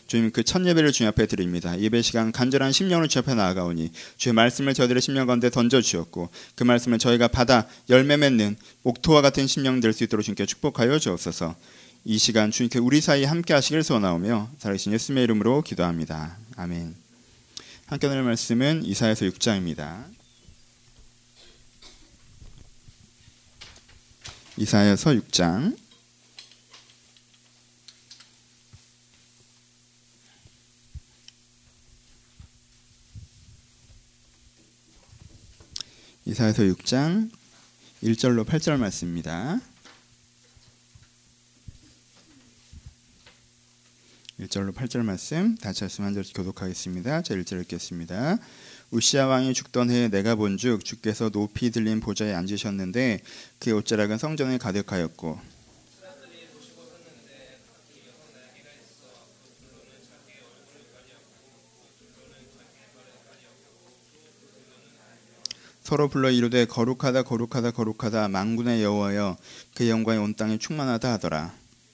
주님 그 첫 예배를 주님 앞에 드립니다. 예배 시간 간절한 심령을 주님 앞에 나아가오니 주의 말씀을 저희들의 심령 가운데 던져주었고 그 말씀을 저희가 받아 열매 맺는 옥토와 같은 심령 될 수 있도록 주님께 축복하여 주옵소서. 이 시간 주님께 우리 사이에 함께 하시길 소원하오며 살아계신 예수님의 이름으로 기도합니다. 아멘. 함께 나눌 말씀은 이사야서 6장입니다. 이사야서 6장 이사야서 6장 1절로 8절 말씀입니다. 1절로 8절 말씀 다시 말씀 한 절씩 교독하겠습니다. 자 1절 읽겠습니다. 우시야 왕이 죽던 해에 내가 본즉 주께서 높이 들린 보좌에 앉으셨는데 그의 옷자락은 성전에 가득하였고 서로 불러 이르되 거룩하다 거룩하다 거룩하다 만군의 여호와여 그의 영광이 온 땅에 충만하다 하더라.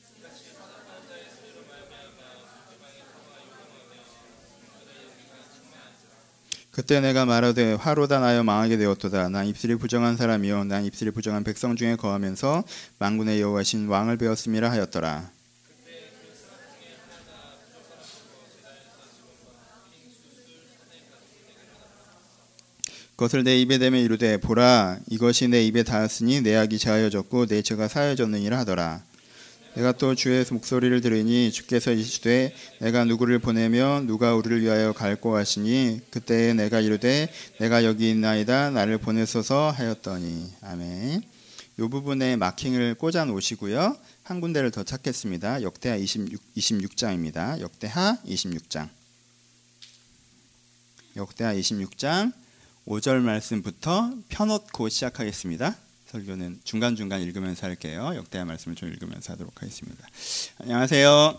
그때 내가 말하되 화로다 나여 망하게 되었도다. 난 입술이 부정한 사람이요 난 입술이 부정한 백성 중에 거하면서 만군의 여호와신 왕을 배웠음이라 하였더라. 그것을 내 입에 대며 이르되 보라 이것이 내 입에 닿았으니 내 악이 제하여졌고 내 죄가 사하여졌느니라 하더라. 내가 또 주의 목소리를 들으니 주께서 이르시되 내가 누구를 보내며 누가 우리를 위하여 갈고 하시니 그때에 내가 이르되 내가 여기 있나이다 나를 보내소서 하였더니. 아멘. 이 부분에 마킹을 꽂아 놓으시고요. 한 군데를 더 찾겠습니다. 역대하 26장입니다. 역대하 26장. 역대하 26장 5절 말씀부터 펴놓고 시작하겠습니다. 설교는 중간중간 읽으면서 할게요. 역대하 말씀을 좀 읽으면서 하도록 하겠습니다. 안녕하세요.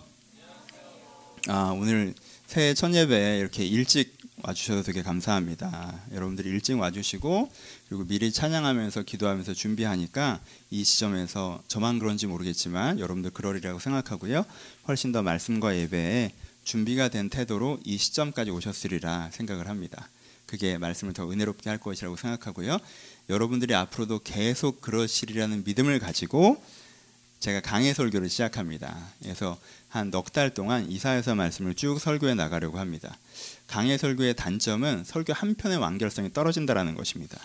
오늘 새해 첫 예배에 이렇게 일찍 와주셔서 되게 감사합니다. 여러분들이 일찍 와주시고 그리고 미리 찬양하면서 기도하면서 준비하니까 이 시점에서 저만 그런지 모르겠지만 여러분들 그러리라고 생각하고요. 훨씬 더 말씀과 예배에 준비가 된 태도로 이 시점까지 오셨으리라 생각을 합니다. 그게 말씀을 더 은혜롭게 할 것이라고 생각하고요. 여러분들이 앞으로도 계속 그러시리라는 믿음을 가지고 제가 강해 설교를 시작합니다. 그래서 한 넉 달 동안 이사야서 말씀을 쭉 설교해 나가려고 합니다. 강해 설교의 단점은 설교 한 편의 완결성이 떨어진다는 것입니다.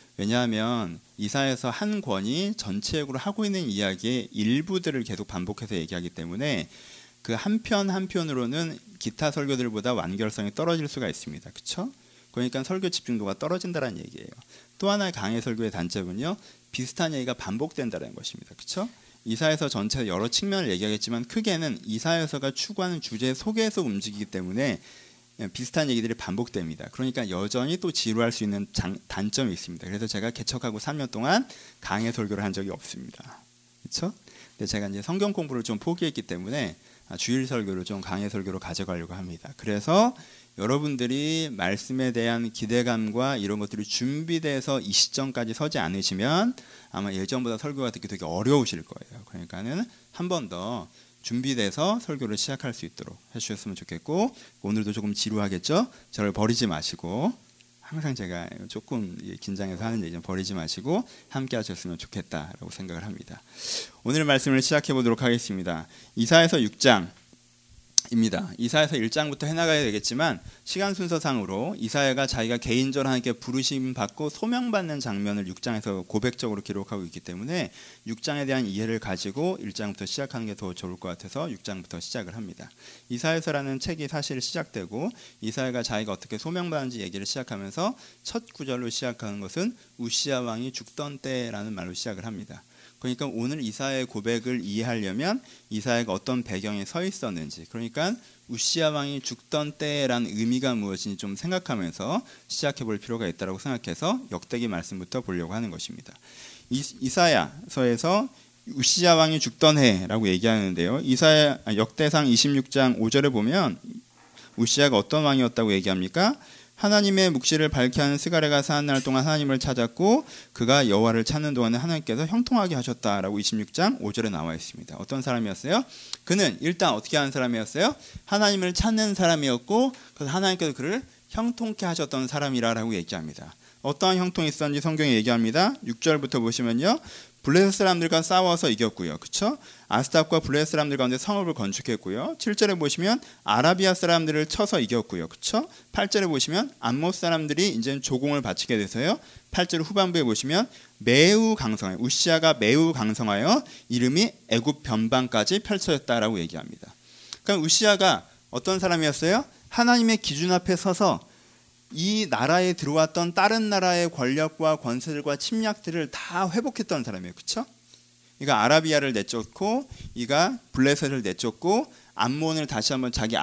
왜냐하면 이사야서 한 권이 전체적으로 하고 있는 이야기의 일부들을 계속 반복해서 얘기하기 때문에 그 한 편 한 편으로는 기타 설교들보다 완결성이 떨어질 수가 있습니다. 그렇죠? 그러니까 설교 집중도가 떨어진다는 얘기예요. 또 하나의 강해 설교의 단점은요. 비슷한 얘기가 반복된다는 것입니다. 그렇죠? 이사야서 전체 여러 측면을 얘기하겠지만 크게는 이사야서가 추구하는 주제 속에서 움직이기 때문에 비슷한 얘기들이 반복됩니다. 그러니까 여전히 또 지루할 수 있는 단점이 있습니다. 그래서 제가 개척하고 3년 동안 강해 설교를 한 적이 없습니다. 그렇죠? 근데 제가 이제 성경 공부를 좀 포기했기 때문에 주일 설교를 좀 강해 설교로 가져가려고 합니다. 그래서 여러분들이 말씀에 대한 기대감과 이런 것들이 준비돼서 이 시점까지 서지 않으시면 아마 예전보다 설교가 듣기 되게 어려우실 거예요. 그러니까는 한 번 더 준비돼서 설교를 시작할 수 있도록 해주셨으면 좋겠고 오늘도 조금 지루하겠죠? 저를 버리지 마시고 항상 제가 조금 긴장해서 하는 얘기 좀 버리지 마시고 함께 하셨으면 좋겠다라고 생각을 합니다. 오늘 말씀을 시작해 보도록 하겠습니다. 이사야서 6장 입니다. 이사야서 1장부터 해나가야 되겠지만 시간 순서상으로 이사야가 자기가 개인적으로 하나님께 부르심 받고 소명받는 장면을 6장에서 고백적으로 기록하고 있기 때문에 6장에 대한 이해를 가지고 1장부터 시작하는 게 더 좋을 것 같아서 6장부터 시작을 합니다. 이사야서라는 책이 사실 시작되고 이사야가 자기가 어떻게 소명받는지 얘기를 시작하면서 첫 구절로 시작하는 것은 우시야 왕이 죽던 때라는 말로 시작을 합니다. 그러니까 오늘 이사야의 고백을 이해하려면 이사야가 어떤 배경에 서 있었는지, 그러니까 우시야 왕이 죽던 때라는 의미가 무엇인지 좀 생각하면서 시작해 볼 필요가 있다고 생각해서 역대기 말씀부터 보려고 하는 것입니다. 이사야서에서 우시야 왕이 죽던 해라고 얘기하는데요. 역대상 26장 5절에 보면 우시야가 어떤 왕이었다고 얘기합니까? 하나님의 묵시를 밝게 하는 스가랴가 40날 동안 하나님을 찾았고 그가 여호와를 찾는 동안에 하나님께서 형통하게 하셨다라고 26장 5절에 나와 있습니다. 어떤 사람이었어요? 그는 일단 어떻게 하는 사람이었어요? 하나님을 찾는 사람이었고 그래서 하나님께서 그를 형통케 하셨던 사람이라고 얘기합니다. 어떠한 형통이 있었는지 성경에 얘기합니다. 6절부터 보시면요. 블레셋 사람들과 싸워서 이겼고요. 그렇죠? 아스답과 블레셋 사람들 가운데 성읍을 건축했고요. 7절에 보시면 아라비아 사람들을 쳐서 이겼고요. 그렇죠? 8절에 보시면 암몬 사람들이 이제 조공을 바치게 돼서요. 8절 후반부에 보시면 매우 강성하여 우시아가 매우 강성하여 이름이 애굽 변방까지 펼쳐졌다라고 얘기합니다. 그러니까 우시아가 어떤 사람이었어요? 하나님의 기준 앞에 서서 이 나라에 들어왔던 다른 나라의 권력과 권세들과 침략들을 다 회복했던 사람이에요. 그렇죠? 이가 아라비아를 내쫓고 이가 블레셋을 내쫓고 암몬을 다시 한번 자기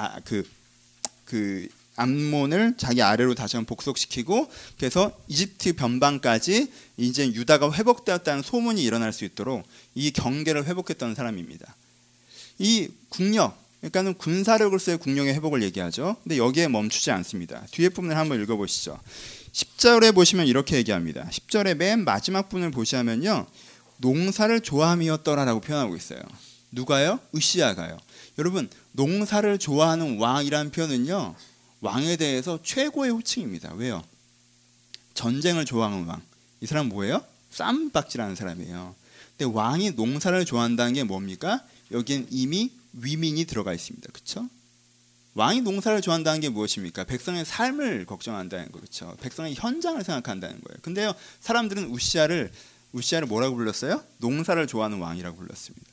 암몬을 자기 아래로 다시 한번 복속시키고 그래서 이집트 변방까지 이제 유다가 회복되었다는 소문이 일어날 수 있도록 이 경계를 회복했던 사람입니다. 이 국력 그러니까는 군사력으로서의 국력의 회복을 얘기하죠. 근데 여기에 멈추지 않습니다. 뒤에 부분을 한번 읽어보시죠. 10절에 보시면 이렇게 얘기합니다. 10절의 맨 마지막 부분을 보시면요. 농사를 좋아함이었더라라고 표현하고 있어요. 누가요? 우시아가요. 여러분 농사를 좋아하는 왕이라는 표현은요. 왕에 대해서 최고의 호칭입니다. 왜요? 전쟁을 좋아하는 왕. 이 사람 뭐예요? 쌈박질하는 사람이에요. 근데 왕이 농사를 좋아한다는 게 뭡니까? 여기엔 이미 위민이 들어가 있습니다. 그렇죠? 왕이 농사를 좋아한다는 게 무엇입니까? 백성의 삶을 걱정한다는 거 그렇죠? 백성의 현장을 생각한다는 거예요. 근데요, 사람들은 우시아를 뭐라고 불렀어요? 농사를 좋아하는 왕이라고 불렀습니다.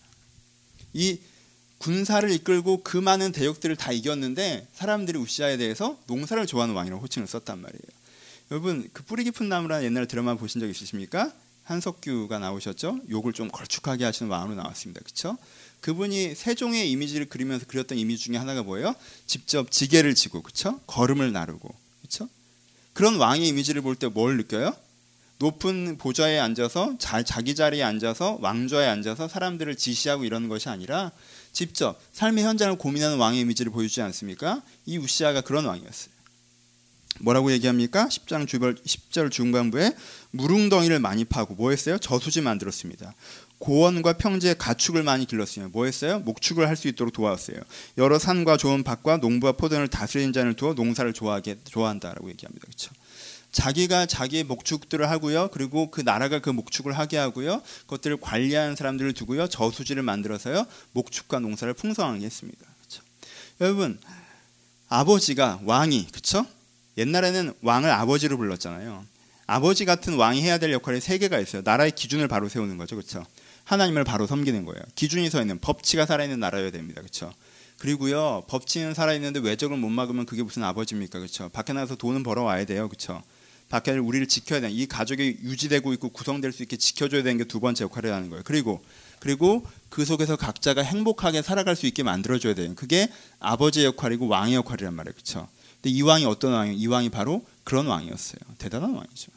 이 군사를 이끌고 그 많은 대역들을 다 이겼는데 사람들이 우시아에 대해서 농사를 좋아하는 왕이라고 호칭을 썼단 말이에요. 여러분 그 뿌리 깊은 나무라는 옛날 드라마 보신 적 있으십니까? 한석규가 나오셨죠? 욕을 좀 걸쭉하게 하시는 왕으로 나왔습니다. 그렇죠? 그분이 세종의 이미지를 그리면서 그렸던 이미지 중에 하나가 뭐예요? 직접 지게를 지고 그렇죠? 걸음을 나르고 그렇죠? 그런 왕의 이미지를 볼 때 뭘 느껴요? 높은 보좌에 앉아서 자기 자리에 앉아서 왕좌에 앉아서 사람들을 지시하고 이러는 것이 아니라 직접 삶의 현장을 고민하는 왕의 이미지를 보여주지 않습니까? 이 우시아가 그런 왕이었어요. 뭐라고 얘기합니까? 10절 중반부에 무릉덩이를 많이 파고 뭐 했어요? 저수지 만들었습니다. 고원과 평지에 가축을 많이 길렀으며 뭐 했어요? 목축을 할 수 있도록 도왔어요. 여러 산과 좋은 밭과 농부와 포도원을 다스리는 자를 두어 농사를 좋아한다라고 얘기합니다. 그렇죠? 자기가 자기의 목축들을 하고요. 그리고 그 나라가 그 목축을 하게 하고요. 그것들을 관리하는 사람들을 두고요. 저수지를 만들어서요. 목축과 농사를 풍성하게 했습니다. 그렇죠? 여러분 아버지가 왕이 그렇죠? 옛날에는 왕을 아버지로 불렀잖아요. 아버지 같은 왕이 해야 될 역할이 세 개가 있어요. 나라의 기준을 바로 세우는 거죠. 그렇죠? 하나님을 바로 섬기는 거예요. 기준이 서 있는 법치가 살아있는 나라여야 됩니다. 그렇죠? 그리고요. 법치는 살아있는데 외적을 못 막으면 그게 무슨 아버지입니까? 그렇죠? 밖에 나가서 돈은 벌어와야 돼요. 그렇죠? 밖에 우리를 지켜야 돼. 이 가족이 유지되고 있고 구성될 수 있게 지켜줘야 되는 게 두 번째 역할이라는 거예요. 그리고 그 속에서 각자가 행복하게 살아갈 수 있게 만들어줘야 돼요. 그게 아버지의 역할이고 왕의 역할이란 말이에요. 그렇죠? 근데 이 왕이 어떤 왕이에요? 이 왕이 바로 그런 왕이었어요. 대단한 왕이죠.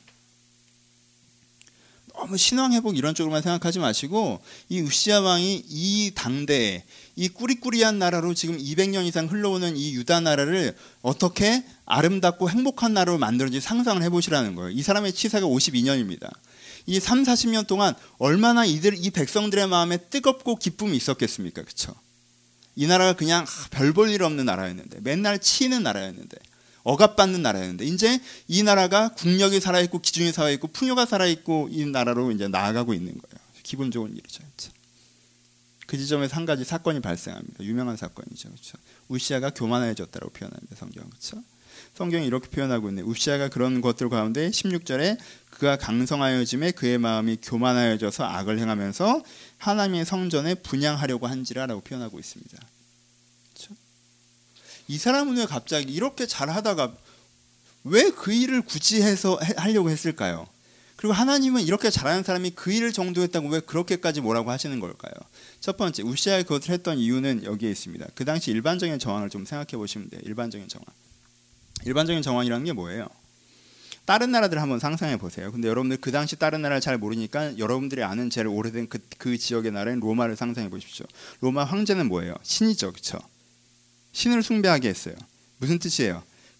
너무 신왕 회복 이런 쪽으로만 생각하지 마시고 이 우시아 왕이 이 당대에 이 꾸리꾸리한 나라로 지금 200년 이상 흘러오는 이 유다 나라를 어떻게 아름답고 행복한 나라로 만들었는지 상상을 해보시라는 거예요. 이 사람의 치사가 52년입니다. 이 3, 40년 동안 얼마나 이 백성들의 마음에 뜨겁고 기쁨이 있었겠습니까? 그렇죠? 이 나라가 그냥 별 볼 일 없는 나라였는데 맨날 치이는 나라였는데 억압받는 나라였는데 이제 이 나라가 국력이 살아있고 기준이 살아있고 풍요가 살아있고 이 나라로 이제 나아가고 있는 거예요. 기분 좋은 일이죠. 그렇죠? 그 지점에서 한 가지 사건이 발생합니다. 유명한 사건이죠. 그렇죠? 우시아가 교만해졌다고 표현합니다. 성경. 그렇죠? 성경이 이렇게 표현하고 있네요. 우시아가 그런 것들 가운데 16절에 그가 강성하여짐에 그의 마음이 교만하여져서 악을 행하면서 하나님의 성전에 분향하려고 한지라라고 표현하고 있습니다. 그렇죠? 이 사람은 왜 갑자기 이렇게 잘하다가 왜 그 일을 굳이 해서 하려고 했을까요? 그리고 하나님은 이렇게 잘하는 사람이 그 일을 정도했다고 왜 그렇게까지 뭐라고 하시는 걸까요? 첫 번째, 우시아가 그것을 했던 이유는 여기에 있습니다. 그 당시 일반적인 정황을 좀 생각해 보시면 돼요. 일반적인 정황. 일반적인 정황이라는 게 뭐예요? 다른 나라들 한번 상상해 보세요. 근데 여러분들 그 당시 다른 나라를 잘 모르니까 여러분들이 아는 제일 오래된 그 지역의 나라인 로마를 상상해 보십시오. 로마 황제는 뭐예요? 신이죠. 그렇죠? 신을 숭배하게 했어요. 무슨 뜻이에요?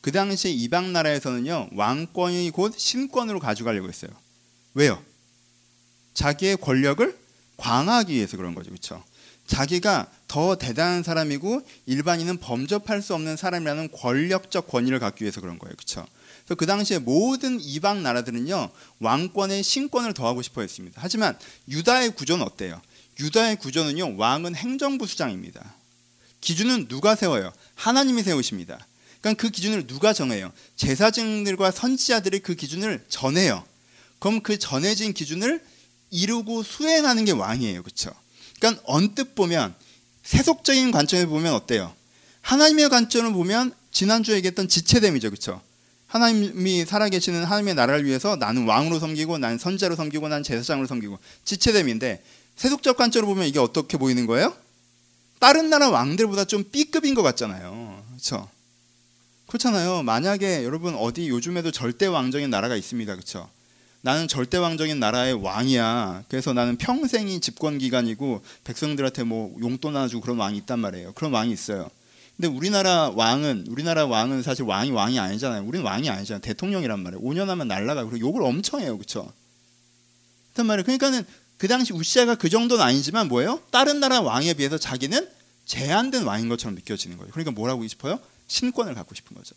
그 당시에 이방 나라에서는요, 왕권이 곧 신권으로 가져가려고 했어요. 왜요? 자기의 권력을 강화하기 위해서 그런 거죠. 그렇죠? 자기가 더 대단한 사람이고 일반인은 범접할 수 없는 사람이라는 권력적 권위를 갖기 위해서 그런 거예요. 그렇죠? 그래서 그 당시에 모든 이방 나라들은요, 왕권에 신권을 더하고 싶어 했습니다. 하지만 유다의 구조는 어때요? 유다의 구조는요, 왕은 행정부 수장입니다. 기준은 누가 세워요? 하나님이 세우십니다. 그러니까 그 기준을 누가 정해요? 제사장들과 선지자들이 그 기준을 전해요. 그럼 그 전해진 기준을 이루고 수행하는 게 왕이에요. 그렇죠? 그러니까 언뜻 보면, 세속적인 관점에서 보면 어때요? 하나님의 관점을 보면 지난주에 얘기했던 지체됨이죠. 그렇죠? 하나님이 살아계시는 하나님의 나라를 위해서 나는 왕으로 섬기고 나는 선지자로 섬기고 나는 제사장으로 섬기고 지체됨인데, 세속적 관점으로 보면 이게 어떻게 보이는 거예요? 다른 나라 왕들보다 좀 B급인 것 같잖아요. 그렇죠? 그렇잖아요. 만약에 여러분 어디 요즘에도 절대 왕정인 나라가 있습니다. 그렇죠? 나는 절대 왕정인 나라의 왕이야. 그래서 나는 평생이 집권 기간이고 백성들한테 뭐 용돈 나눠주고 그런 왕이 있단 말이에요. 그런 왕이 있어요. 근데 우리나라 왕은 사실 왕이 아니잖아요. 우리는 왕이 아니잖아요. 대통령이란 말이에요. 5년 하면 날라가고 그리고 욕을 엄청 해요. 그렇죠? 그렇단 말이에요. 그러니까는 그 당시 우시아가 그 정도는 아니지만 뭐예요? 다른 나라 왕에 비해서 자기는 제한된 왕인 것처럼 느껴지는 거예요. 그러니까 뭐라고 싶어요? 신권을 갖고 싶은 거죠.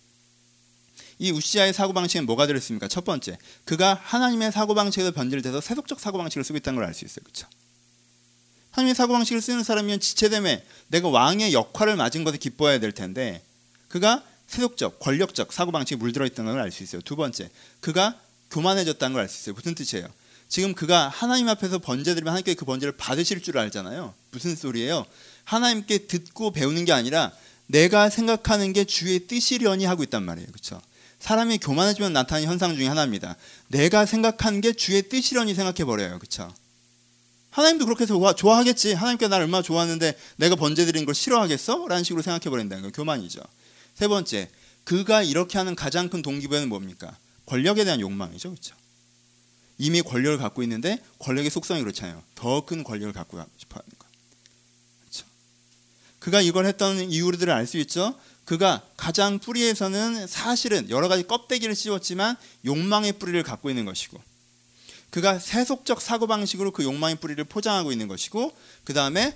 이 우시아의 사고방식은 뭐가 들었습니까? 첫 번째, 그가 하나님의 사고방식에서 변질돼서 세속적 사고방식을 쓰고 있다는 걸 알 수 있어요. 그렇죠? 하나님의 사고방식을 쓰는 사람이면 지체됨에 내가 왕의 역할을 맞은 것에 기뻐해야 될 텐데, 그가 세속적, 권력적 사고방식에 물들어 있다는 걸 알 수 있어요. 두 번째, 그가 교만해졌다는 걸 알 수 있어요. 무슨 뜻이에요? 지금 그가 하나님 앞에서 번제드리면 하나님께 그 번제를 받으실 줄 알잖아요. 무슨 소리예요? 하나님께 듣고 배우는 게 아니라 내가 생각하는 게 주의 뜻이려니 하고 있단 말이에요. 그렇죠? 사람이 교만해지면 나타나는 현상 중에 하나입니다. 내가 생각하는 게 주의 뜻이려니 생각해버려요. 그렇죠? 하나님도 그렇게 해서 좋아하겠지. 하나님께 나를 얼마나 좋아하는데 내가 번제드리는 걸 싫어하겠어? 라는 식으로 생각해버린다는 거예요. 교만이죠. 세 번째, 그가 이렇게 하는 가장 큰 동기부여는 뭡니까? 권력에 대한 욕망이죠. 그렇죠? 이미 권력을 갖고 있는데 권력의 속성이 그렇잖아요. 더 큰 권력을 갖고 싶어 하는 거. 그렇죠? 그가 이걸 했던 이유들을 알 수 있죠. 그가 가장 뿌리에서는 사실은 여러 가지 껍데기를 씌웠지만 욕망의 뿌리를 갖고 있는 것이고, 그가 세속적 사고방식으로 그 욕망의 뿌리를 포장하고 있는 것이고, 그 다음에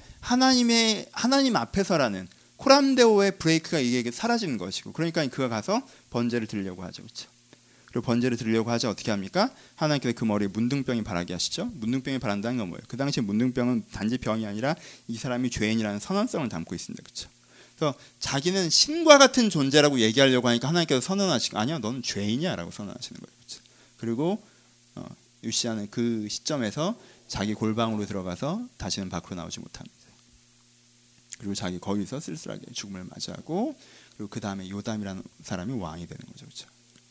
하나님 앞에서라는 코람데오의 브레이크가 이게 사라지는 것이고, 그러니까 그가 가서 번제를 드리려고 하죠. 그렇죠? 그리고 번제를 드리려고 하자 어떻게 합니까? 하나님께서 그 머리에 문둥병이 바라게 하시죠. 문둥병이 바란다는 건 뭐예요? 그 당시에 문둥병은 단지 병이 아니라 이 사람이 죄인이라는 선언성을 담고 있습니다. 그렇죠? 그래서 자기는 신과 같은 존재라고 얘기하려고 하니까 하나님께서 선언하시고, 아니야, 너는 죄인이야 라고 선언하시는 거예요. 그렇죠? 그리고 유시아는 그 시점에서 자기 골방으로 들어가서 다시는 밖으로 나오지 못합니다. 그리고 자기 거기서 쓸쓸하게 죽음을 맞이하고, 그리고 그 다음에 요담이라는 사람이 왕이 되는 거죠. 그렇죠?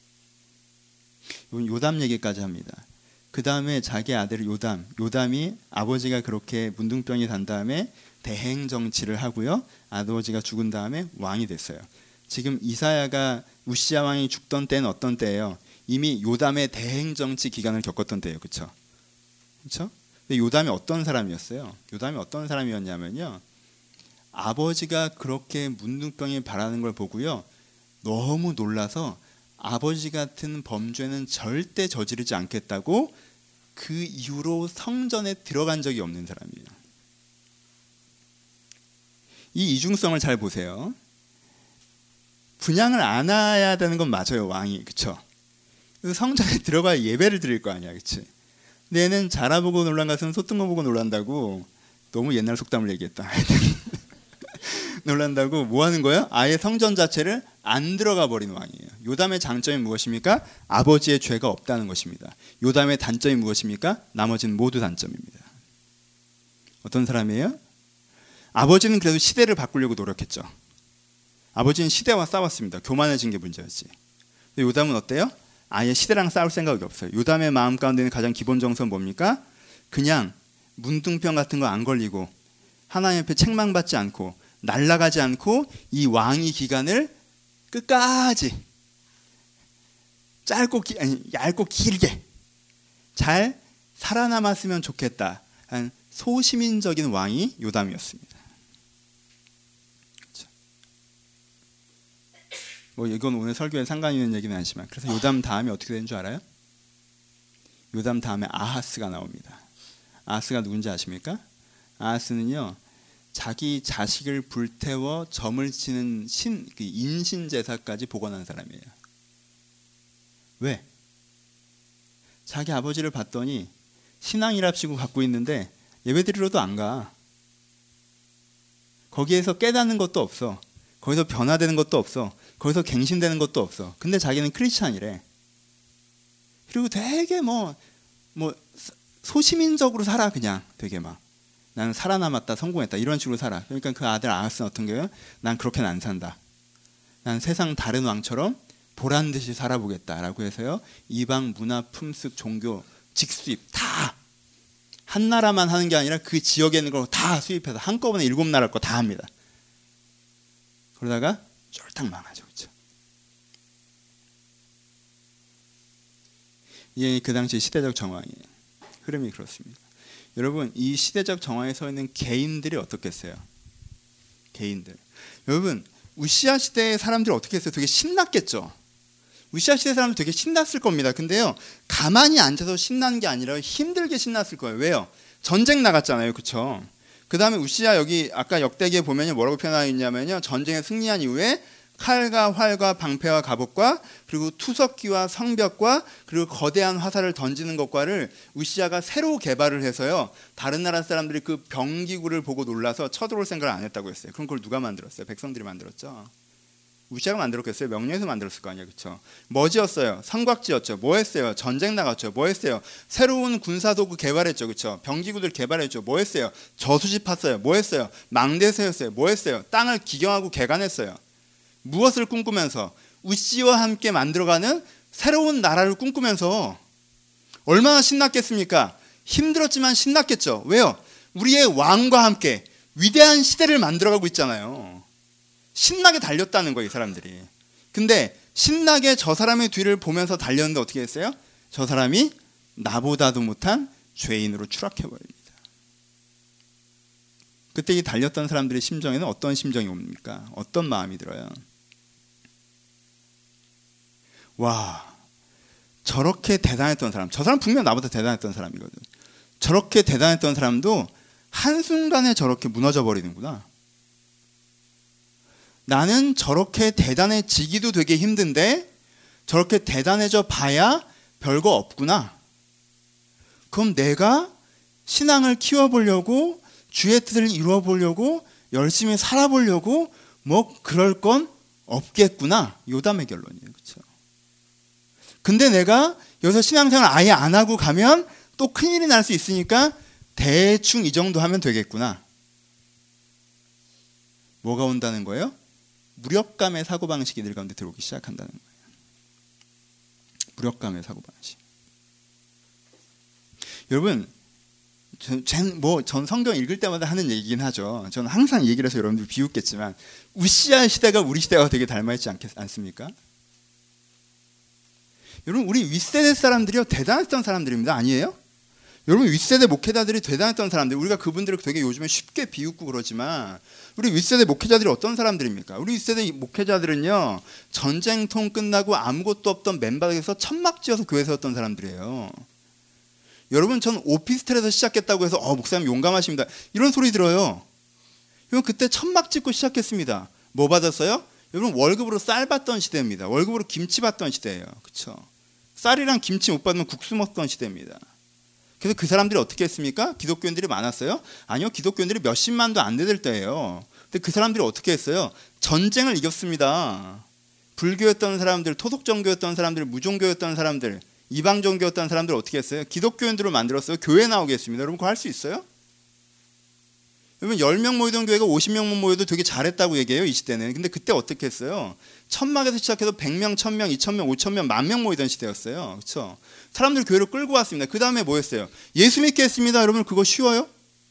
요담 얘기까지 합니다. 그 다음에 자기 아들 요담이 아버지가 그렇게 문둥병이 단 다음에 대행 정치를 하고요. 아버지가 죽은 다음에 왕이 됐어요. 지금 이사야가 우시아 왕이 죽던 때는 어떤 때예요? 이미 요담의 대행 정치 기간을 겪었던 때예요. 그렇죠? 그렇죠? 근데 요담이 어떤 사람이었어요? 요담이 어떤 사람이었냐면요. 아버지가 그렇게 문둥병이 바라는 걸 보고요. 너무 놀라서 아버지 같은 범죄는 절대 저지르지 않겠다고 그 이후로 성전에 들어간 적이 없는 사람이에요. 이 이중성을 잘 보세요. 분향을 안 해야 되는 건 맞아요, 왕이. 그렇죠? 그래서 성전에 들어가야 예배를 드릴 거 아니야. 그렇지? 근데 얘는 자라보고 놀란 것은 소뜬거 보고 놀란다고, 너무 옛날 속담을 얘기했다. 놀란다고 뭐 하는 거예요? 아예 성전 자체를 안 들어가 버리는 왕이에요. 요담의 장점이 무엇입니까? 아버지의 죄가 없다는 것입니다. 요담의 단점이 무엇입니까? 나머지는 모두 단점입니다. 어떤 사람이에요? 아버지는 그래도 시대를 바꾸려고 노력했죠. 아버지는 시대와 싸웠습니다. 교만해진 게 문제였지. 근데 요담은 어때요? 아예 시대랑 싸울 생각이 없어요. 요담의 마음 가운데 있는 가장 기본 정서는 뭡니까? 그냥 문둥병 같은 거 안 걸리고 하나님 앞에 책망받지 않고 날아가지 않고 이 왕위 기간을 끝까지 얇고 길게 잘 살아남았으면 좋겠다 한 소시민적인 왕이 요담이었습니다. 그렇죠? 뭐 이건 오늘 설교에 상관 있는 얘기는 아니지만, 그래서 요담 다음에 어떻게 되는 줄 알아요? 요담 다음에 아하스가 나옵니다. 아하스가 누군지 아십니까? 아하스는요, 자기 자식을 불태워 점을 치는 그 인신 제사까지 복원한 사람이에요. 왜? 자기 아버지를 봤더니 신앙이랍시고 갖고 있는데 예배드리러도 안 가. 거기에서 깨닫는 것도 없어. 거기서 변화되는 것도 없어. 거기서 갱신되는 것도 없어. 근데 자기는 크리스찬이래. 그리고 되게 뭐 소시민적으로 살아. 그냥 되게 막 나는 살아남았다, 성공했다 이런 식으로 살아. 그러니까 그 아들 아하스는 어떤 거예요? 난 그렇게는 안 산다. 난 세상 다른 왕처럼 보란 듯이 살아보겠다라고 해서요, 이방 문화, 품습, 종교, 직수입 다 한 나라만 하는 게 아니라 그 지역에 있는 걸 다 수입해서 한꺼번에 7나라 거 다 합니다. 그러다가 쫄딱 망하죠. 그렇죠? 이게 그 당시 시대적 정황이에요. 흐름이 그렇습니다. 여러분, 이 시대적 정황에 서 있는 개인들이 어떻겠어요? 개인들. 여러분, 우시아 시대의 사람들이 어떻게 했어요? 되게 신났겠죠? 우시아 시대 사람들 되게 신났을 겁니다. 근데요, 가만히 앉아서 신난 게 아니라 힘들게 신났을 거예요. 왜요? 전쟁 나갔잖아요. 그렇죠? 그 다음에 우시아 여기 아까 역대기에 보면 뭐라고 표현하고 있냐면요, 전쟁에 승리한 이후에 칼과 활과 방패와 갑옷과 그리고 투석기와 성벽과 그리고 거대한 화살을 던지는 것과를 우시아가 새로 개발을 해서요, 다른 나라 사람들이 그 병기구를 보고 놀라서 쳐들어올 생각을 안 했다고 했어요. 그럼 그걸 누가 만들었어요? 백성들이 만들었죠. 우시아가 만들었겠어요? 명령에서 만들었을 거 아니에요. 그렇죠? 뭐 지었어요? 성곽 지었죠. 뭐 했어요? 전쟁 나갔죠. 뭐 했어요? 새로운 군사도구 개발했죠. 그렇죠? 병기구들 개발했죠. 뭐 했어요? 저수지 팠어요. 뭐 했어요? 망대 세웠어요. 뭐 했어요? 땅을 기경하고 개간했어요. 무엇을 꿈꾸면서? 우시와 함께 만들어가는 새로운 나라를 꿈꾸면서. 얼마나 신났겠습니까? 힘들었지만 신났겠죠. 왜요? 우리의 왕과 함께 위대한 시대를 만들어가고 있잖아요. 신나게 달렸다는 거예요, 이 사람들이. 근데 신나게 저 사람의 뒤를 보면서 달렸는데 어떻게 했어요? 저 사람이 나보다도 못한 죄인으로 추락해버립니다. 그때 이 달렸던 사람들의 심정에는 어떤 심정이 옵니까? 어떤 마음이 들어요? 와, 저렇게 대단했던 사람, 저 사람 분명 나보다 대단했던 사람이거든. 저렇게 대단했던 사람도 한순간에 저렇게 무너져 버리는구나. 나는 저렇게 대단해지기도 되게 힘든데 저렇게 대단해져 봐야 별거 없구나. 그럼 내가 신앙을 키워보려고, 주의 뜻을 이루어보려고, 열심히 살아보려고 뭐 그럴 건 없겠구나. 요담의 결론이에요. 그렇죠? 근데 내가 여기서 신앙생활 아예 안 하고 가면 또 큰일이 날 수 있으니까 대충 이 정도 하면 되겠구나. 뭐가 온다는 거예요? 무력감의 사고방식이 들 가운데 들어오기 시작한다는 거예요. 무력감의 사고방식. 여러분, 전 성경 읽을 때마다 하는 얘기긴 하죠. 저는 항상 얘기를 해서 여러분들 비웃겠지만 우시아 시대가 우리 시대와 되게 닮아있지 않습니까? 여러분, 우리 윗세대 사람들이요, 대단했던 사람들입니다. 아니에요? 여러분, 윗세대 목회자들이 대단했던 사람들, 우리가 그분들을 되게 요즘에 쉽게 비웃고 그러지만 우리 윗세대 목회자들이 어떤 사람들입니까? 우리 윗세대 목회자들은요, 전쟁통 끝나고 아무것도 없던 맨바닥에서 천막 지어서 교회 세웠던 사람들이에요. 여러분, 전 오피스텔에서 시작했다고 해서 목사님 용감하십니다 이런 소리 들어요. 여러분, 그때 천막 짓고 시작했습니다. 뭐 받았어요? 여러분, 월급으로 쌀 받던 시대입니다. 월급으로 김치 받던 시대예요. 그렇죠? 쌀이랑 김치 못 받으면 국수 먹던 시대입니다. 그래서 그 사람들이 어떻게 했습니까? 기독교인들이 많았어요? 아니요, 기독교인들이 몇십만도 안 되될 때예요. 근데 그 사람들이 어떻게 했어요? 전쟁을 이겼습니다. 불교였던 사람들, 토속종교였던 사람들, 무종교였던 사람들, 이방종교였던 사람들 어떻게 했어요? 기독교인들을 만들었어요. 교회 나오게 했습니다. 여러분, 그거 할 수 있어요? 여러분, 10명 모이던 교회가 50명만 모여도 되게 잘했다고 얘기해요, 이 시대는. 근데 그때 어떻게 했어요? 천막에서 시작해서 100명, 1000명, 2000명, 5000명, 10,000명 모이던 시대였어요. 그렇죠? 사람들 교회로 끌고 왔습니다. 그 다음에 뭐 했어요? 예수 믿게 했습니다. 여러분, 그거 쉬워요?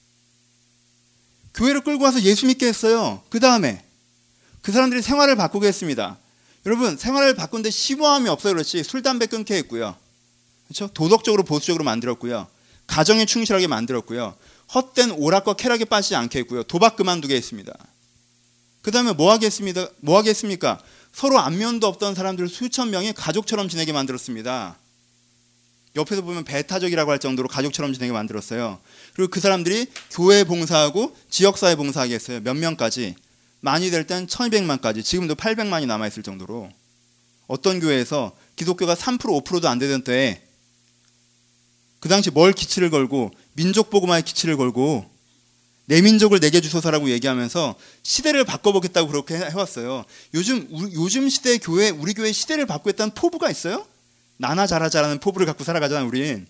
교회를 끌고 와서 예수 믿게 했어요. 그 다음에 그 사람들이 생활을 바꾸게 했습니다. 여러분, 생활을 바꾸는데 심오함이 없어요. 그렇지? 술, 담배 끊게 했고요. 그렇죠? 도덕적으로 보수적으로 만들었고요. 가정에 충실하게 만들었고요. 헛된 오락과 쾌락에 빠지지 않게 했고요. 도박 그만두게 했습니다. 그 다음에 뭐 하겠습니까? 서로 안면도 없던 사람들 수천 명이 가족처럼 지내게 만들었습니다. 옆에서 보면 배타적이라고 할 정도로 가족처럼 지내게 만들었어요. 그리고 그 사람들이 교회에 봉사하고 지역사회에 봉사하게 했어요. 몇 명까지? 많이 될 땐 1200만까지. 지금도 800만이 남아있을 정도로. 어떤 교회에서 기독교가 3% 5%도 안 되던 때에 그 당시 뭘 기치를 걸고 민족 복음화의 기치를 걸고 내 민족을 내게 주소서라고 얘기하면서 시대를 바꿔보겠다고 그렇게 해왔어요. 요즘 시대의 교회, 우리 교회 시대를 바꾸겠다는 포부가 있어요? 나나 잘하자라는 포부를 갖고 살아가잖아, 우린.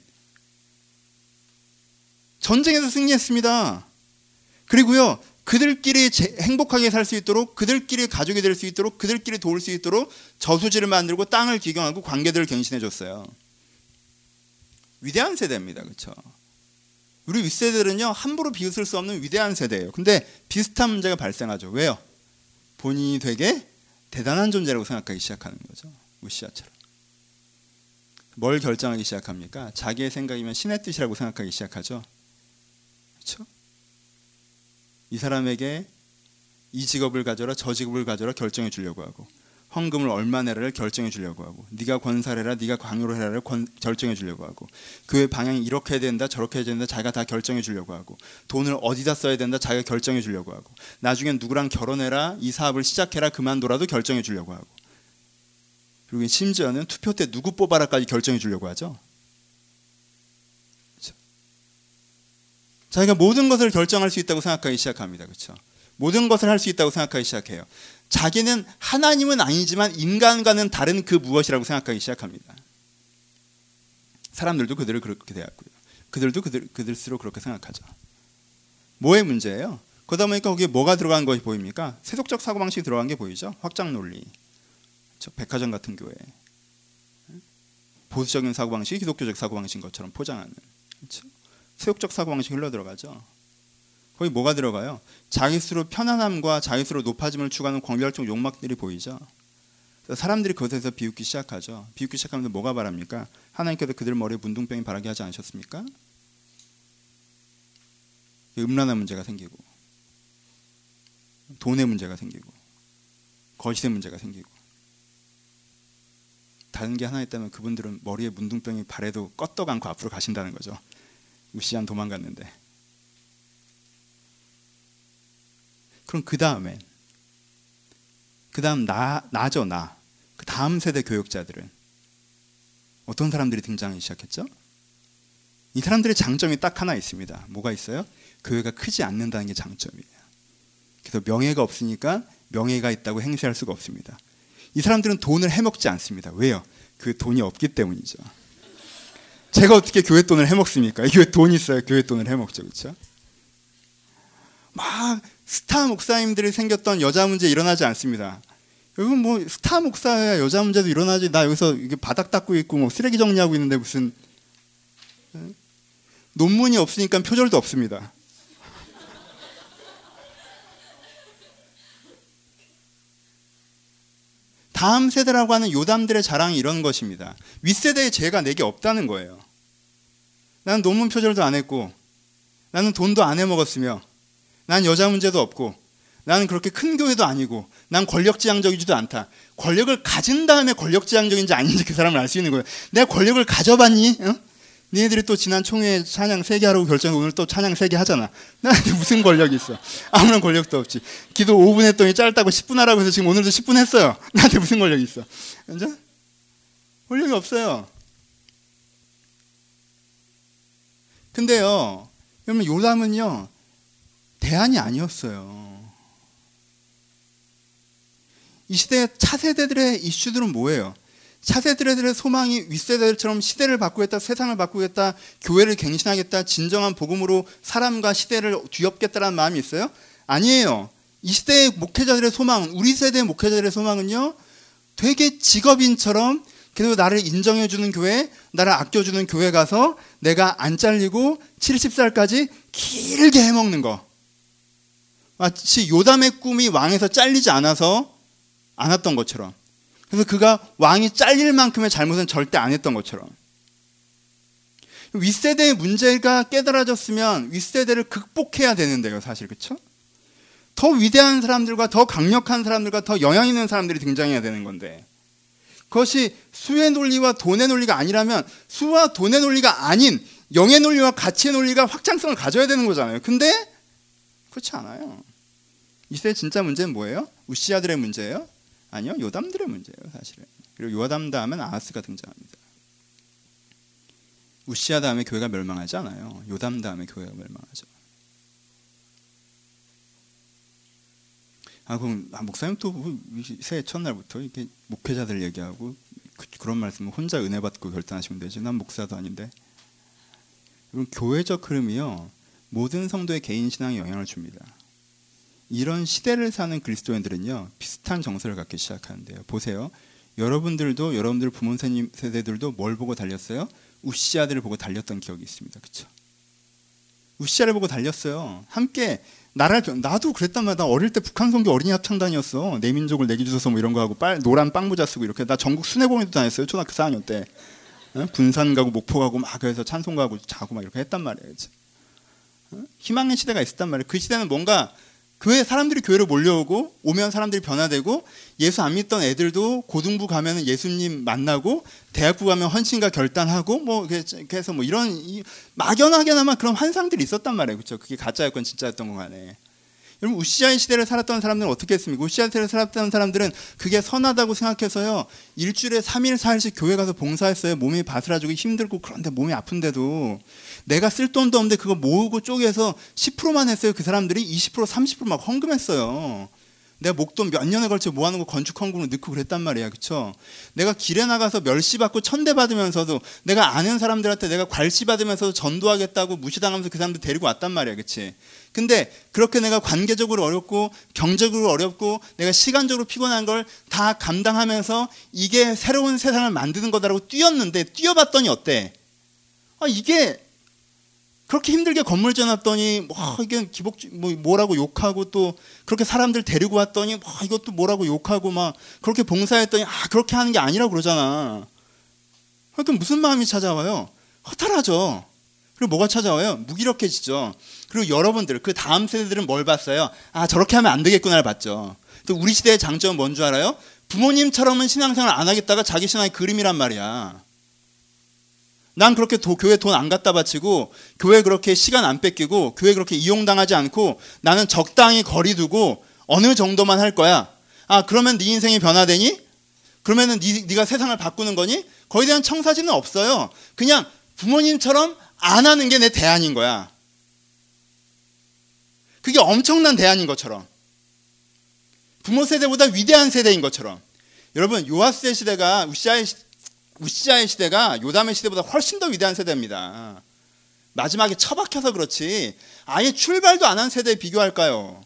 전쟁에서 승리했습니다. 그리고요, 그들끼리 행복하게 살 수 있도록, 그들끼리 가족이 될 수 있도록, 그들끼리 도울 수 있도록 저수지를 만들고 땅을 기경하고 관계들을 갱신해 줬어요. 위대한 세대입니다. 그렇죠? 우리 윗세대들은요, 함부로 비웃을 수 없는 위대한 세대예요. 근데 비슷한 문제가 발생하죠. 왜요? 본인이 되게 대단한 존재라고 생각하기 시작하는 거죠. 우시아처럼. 뭘 결정하기 시작합니까? 자기의 생각이면 신의 뜻이라고 생각하기 시작하죠. 그렇죠? 이 사람에게 이 직업을 가져라 저 직업을 가져라 결정해 주려고 하고 헌금을 얼마 내라를 결정해 주려고 하고 네가 권사를 해라 네가 강요를 해라를 결정해 주려고 하고 교회 방향이 이렇게 해야 된다 저렇게 해야 된다 자기가 다 결정해 주려고 하고 돈을 어디다 써야 된다 자기가 결정해 주려고 하고 나중엔 누구랑 결혼해라 이 사업을 시작해라 그만둬라도 결정해 주려고 하고 그리고 심지어는 투표 때 누구 뽑아라까지 결정해 주려고 하죠. 그렇죠? 자기가 모든 것을 결정할 수 있다고 생각하기 시작합니다. 그렇죠? 모든 것을 할 수 있다고 생각하기 시작해요. 자기는 하나님은 아니지만 인간과는 다른 그 무엇이라고 생각하기 시작합니다. 사람들도 그들을 그렇게 대하고요. 그들도 그들스로 그렇게 생각하죠. 뭐의 문제예요? 그러다 보니까 거기에 뭐가 들어간 것이 보입니까? 세속적 사고방식이 들어간 게 보이죠? 확장 논리. 그렇죠? 백화점 같은 교회. 보수적인 사고방식이 기독교적 사고방식인 것처럼 포장하는. 그렇죠? 세속적 사고방식이 흘러들어가죠. 거기 뭐가 들어가요? 자기 스스로 편안함과 자기 스스로 높아짐을 추구하는 광별적 욕망들이 보이죠. 사람들이 그것에서 비웃기 시작하죠. 비웃기 시작하면 뭐가 바랍니까? 하나님께서 그들 머리에 문둥병이 바라게 하지 않으셨습니까? 음란한 문제가 생기고 돈의 문제가 생기고 거짓의 문제가 생기고 다른 게 하나 있다면 그분들은 머리에 문둥병이 바래도 껐떡 않고 앞으로 가신다는 거죠. 우시안 도망갔는데. 그럼 그 다음 나죠. 그 다음 세대 교육자들은 어떤 사람들이 등장하기 시작했죠? 이 사람들의 장점이 딱 하나 있습니다. 뭐가 있어요? 교회가 크지 않는다는 게 장점이에요. 그래서 명예가 없으니까 명예가 있다고 행세할 수가 없습니다. 이 사람들은 돈을 해먹지 않습니다. 왜요? 그 돈이 없기 때문이죠. 제가 어떻게 교회 돈을 해먹습니까? 교회 돈이 있어야 교회 돈을 해먹죠. 그렇죠? 막 스타 목사님들이 생겼던 여자 문제 일어나지 않습니다. 여러분 뭐 스타 목사야 여자 문제도 일어나지. 나 여기서 이게 바닥 닦고 있고 뭐 쓰레기 정리하고 있는데 무슨 논문이 없으니까 표절도 없습니다. 다음 세대라고 하는 요담들의 자랑이 이런 것입니다. 윗세대의 죄가 내게 없다는 거예요. 나는 논문 표절도 안 했고 나는 돈도 안 해먹었으며 난 여자 문제도 없고 나는 그렇게 큰 교회도 아니고 난 권력지향적이지도 않다. 권력을 가진 다음에 권력지향적인지 아닌지 그 사람을 알 수 있는 거예요. 내가 권력을 가져봤니? 어? 니네들이 또 지난 총회에 찬양 3개 하라고 결정해 오늘 또 찬양 3개 하잖아. 나한테 무슨 권력이 있어. 아무런 권력도 없지. 기도 5분 했더니 짧다고 10분 하라고 해서 지금 오늘도 10분 했어요. 나한테 무슨 권력이 있어. 그죠? 권력이 없어요. 근데요 여러분 요담은요 대안이 아니었어요. 이 시대의 차세대들의 이슈들은 뭐예요? 차세대들의 소망이 윗세대들처럼 시대를 바꾸겠다, 세상을 바꾸겠다, 교회를 갱신하겠다, 진정한 복음으로 사람과 시대를 뒤엎겠다라는 마음이 있어요? 아니에요. 이 시대의 목회자들의 소망, 우리 세대의 목회자들의 소망은요 되게 직업인처럼 그래도 나를 인정해주는 교회, 나를 아껴주는 교회 가서 내가 안 잘리고 70살까지 길게 해먹는 거. 마치 요담의 꿈이 왕에서 잘리지 않았던 것처럼. 그래서 그가 왕이 잘릴 만큼의 잘못은 절대 안 했던 것처럼. 윗세대의 문제가 깨달아졌으면 윗세대를 극복해야 되는데요, 사실. 그렇죠? 더 위대한 사람들과 더 강력한 사람들과 더 영향 있는 사람들이 등장해야 되는 건데, 그것이 수의 논리와 돈의 논리가 아니라면 수와 돈의 논리가 아닌 영의 논리와 가치의 논리가 확장성을 가져야 되는 거잖아요. 근데 그렇지 않아요. 이 시대의 진짜 문제는 뭐예요? 우시아들의 문제예요? 아니요, 요담들의 문제예요, 사실은. 그리고 요담 다음엔 아하스가 등장합니다. 우시아 다음에 교회가 멸망하지 않아요. 요담 다음에 교회가 멸망하죠. 그럼 목사님 또 새해 첫날부터 이렇게 목회자들 얘기하고 그런 말씀을 혼자 은혜 받고 결단하시면 되지. 난 목사도 아닌데. 여러분, 교회적 흐름이요, 모든 성도의 개인 신앙에 영향을 줍니다. 이런 시대를 사는 그리스도인들은요, 비슷한 정서를 갖기 시작하는데요. 보세요. 여러분들도, 여러분들 부모 세대들도 뭘 보고 달렸어요? 우시아들을 보고 달렸던 기억이 있습니다. 그렇죠? 우시아를 보고 달렸어요. 함께 나도 그랬단 말이야. 나 어릴 때 북한 선교 어린이 합창단이었어. 내 민족을 내게 주소서 뭐 이런 거 하고 노란 빵모자 쓰고 이렇게. 나 전국 순회공연도 다녔어요. 초등학교 4학년 때. 분산 가고 목포 가고 막 그래서 찬송 가고 자고 막 이렇게 했단 말이에요. 그치? 희망의 시대가 있었단 말이에요. 그 시대는 뭔가 교회 사람들이 교회로 몰려오고, 오면 사람들이 변화되고, 예수 안 믿던 애들도 고등부 가면은 예수님 만나고, 대학부 가면 헌신과 결단하고, 뭐 그래서 뭐 이런 막연하게나마 그런 환상들이 있었단 말이에요. 그렇죠? 그게 가짜였건 진짜였던 거 간에. 여러분, 우시아의 시대를 살았던 사람들은 어떻게 했습니까? 우시아의 시대를 살았던 사람들은 그게 선하다고 생각해서요, 일주일에 3일 4일씩 교회 가서 봉사했어요. 몸이 바스라지고 힘들고, 그런데 몸이 아픈데도 내가 쓸 돈도 없는데 그거 모으고 쪼개서 10%만 했어요. 그 사람들이 20% 30% 막 헌금했어요. 내가 목돈 몇 년에 걸쳐 모아놓은 거 건축 헌금으로 넣고 그랬단 말이야. 그쵸? 내가 길에 나가서 멸시 받고 천대 받으면서도, 내가 아는 사람들한테 내가 괄시 받으면서도 전도하겠다고 무시당하면서 그 사람들 데리고 왔단 말이야. 그치? 근데 그렇게 내가 관계적으로 어렵고 경제적으로 어렵고 내가 시간적으로 피곤한 걸 다 감당하면서 이게 새로운 세상을 만드는 거다라고 뛰었는데, 뛰어봤더니 어때? 이게 그렇게 힘들게 건물 지어놨더니 이게 뭐라고 욕하고, 또 그렇게 사람들 데리고 왔더니 이것도 뭐라고 욕하고, 막 그렇게 봉사했더니 그렇게 하는 게 아니라고 그러잖아. 그러니까 무슨 마음이 찾아와요? 허탈하죠. 그리고 뭐가 찾아와요? 무기력해지죠. 그리고 여러분들, 그 다음 세대들은 뭘 봤어요? 저렇게 하면 안 되겠구나를 봤죠. 또 우리 시대의 장점은 뭔 줄 알아요? 부모님처럼은 신앙생활 안 하겠다가 자기 신앙의 그림이란 말이야. 난 그렇게 교회 돈 안 갖다 바치고, 교회 그렇게 시간 안 뺏기고, 교회 그렇게 이용당하지 않고, 나는 적당히 거리 두고 어느 정도만 할 거야. 그러면 네 인생이 변화되니? 그러면은 네가 세상을 바꾸는 거니? 거기에 대한 청사진은 없어요. 그냥 부모님처럼 안 하는 게 내 대안인 거야. 그게 엄청난 대안인 것처럼, 부모 세대보다 위대한 세대인 것처럼. 여러분, 요아스의 시대가 우시아의 시대가 요담의 시대보다 훨씬 더 위대한 세대입니다. 마지막에 처박혀서 그렇지 아예 출발도 안 한 세대에 비교할까요?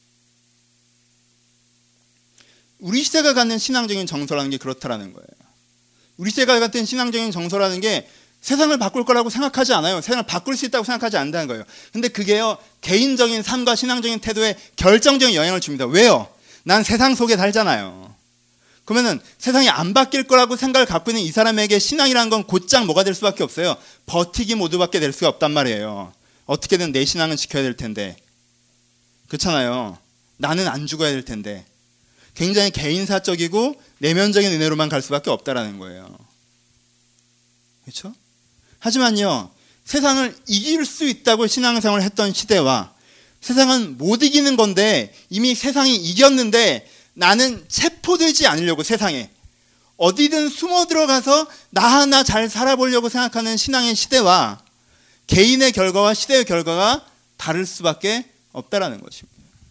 우리 시대가 갖는 신앙적인 정서라는 게 그렇다라는 거예요. 우리 시대가 갖는 신앙적인 정서라는 게 세상을 바꿀 거라고 생각하지 않아요. 세상을 바꿀 수 있다고 생각하지 않는다는 거예요. 근데 그게요, 개인적인 삶과 신앙적인 태도에 결정적인 영향을 줍니다. 왜요? 난 세상 속에 살잖아요. 그러면은 세상이 안 바뀔 거라고 생각을 갖고 있는 이 사람에게 신앙이라는 건 곧장 뭐가 될 수밖에 없어요? 버티기 모드밖에 될 수가 없단 말이에요. 어떻게든 내 신앙은 지켜야 될 텐데. 그렇잖아요. 나는 안 죽어야 될 텐데. 굉장히 개인사적이고 내면적인 은혜로만 갈 수밖에 없다라는 거예요. 그렇죠? 하지만요, 세상을 이길 수 있다고 신앙생활을 했던 시대와, 세상은 못 이기는 건데 이미 세상이 이겼는데 나는 체포되지 않으려고 세상에 어디든 숨어 들어가서 나 하나 잘 살아보려고 생각하는 신앙의 시대와, 개인의 결과와 시대의 결과가 다를 수밖에 없다라는 것입니다.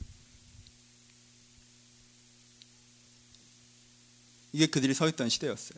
이게 그들이 서 있던 시대였어요.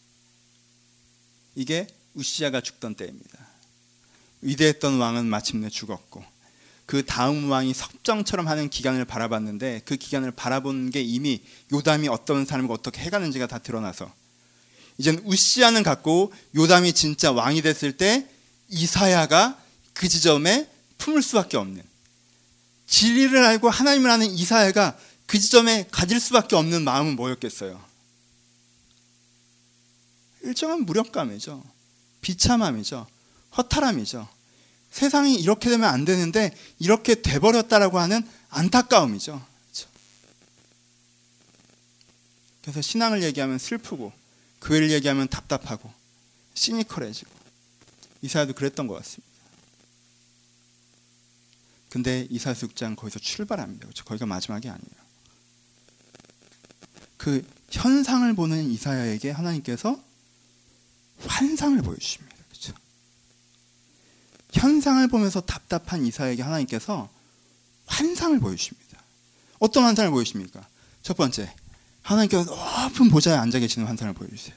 이게 우시아가 죽던 때입니다. 위대했던 왕은 마침내 죽었고, 그 다음 왕이 섭정처럼 하는 기간을 바라봤는데, 그 기간을 바라본 게 이미 요담이 어떤 사람이고 어떻게 해가는지가 다 드러나서, 이젠 우시아는 갔고 요담이 진짜 왕이 됐을 때 이사야가 그 지점에 품을 수밖에 없는, 진리를 알고 하나님을 아는 이사야가 그 지점에 가질 수밖에 없는 마음은 뭐였겠어요? 일정한 무력감이죠. 비참함이죠. 허탈함이죠. 세상이 이렇게 되면 안 되는데 이렇게 돼버렸다라고 하는 안타까움이죠. 그렇죠? 그래서 신앙을 얘기하면 슬프고 교회를 얘기하면 답답하고 시니컬해지고 이사야도 그랬던 것 같습니다. 근데 이사야서 6장 거기서 출발합니다. 그렇죠? 거기가 마지막이 아니에요. 그 현상을 보는 이사야에게 하나님께서 환상을 보여주십니다. 그렇죠? 현상을 보면서 답답한 이사야에게 하나님께서 환상을 보여주십니다. 어떤 환상을 보여주십니까? 첫 번째, 하나님께서 높은 보좌에 앉아 계시는 환상을 보여주세요.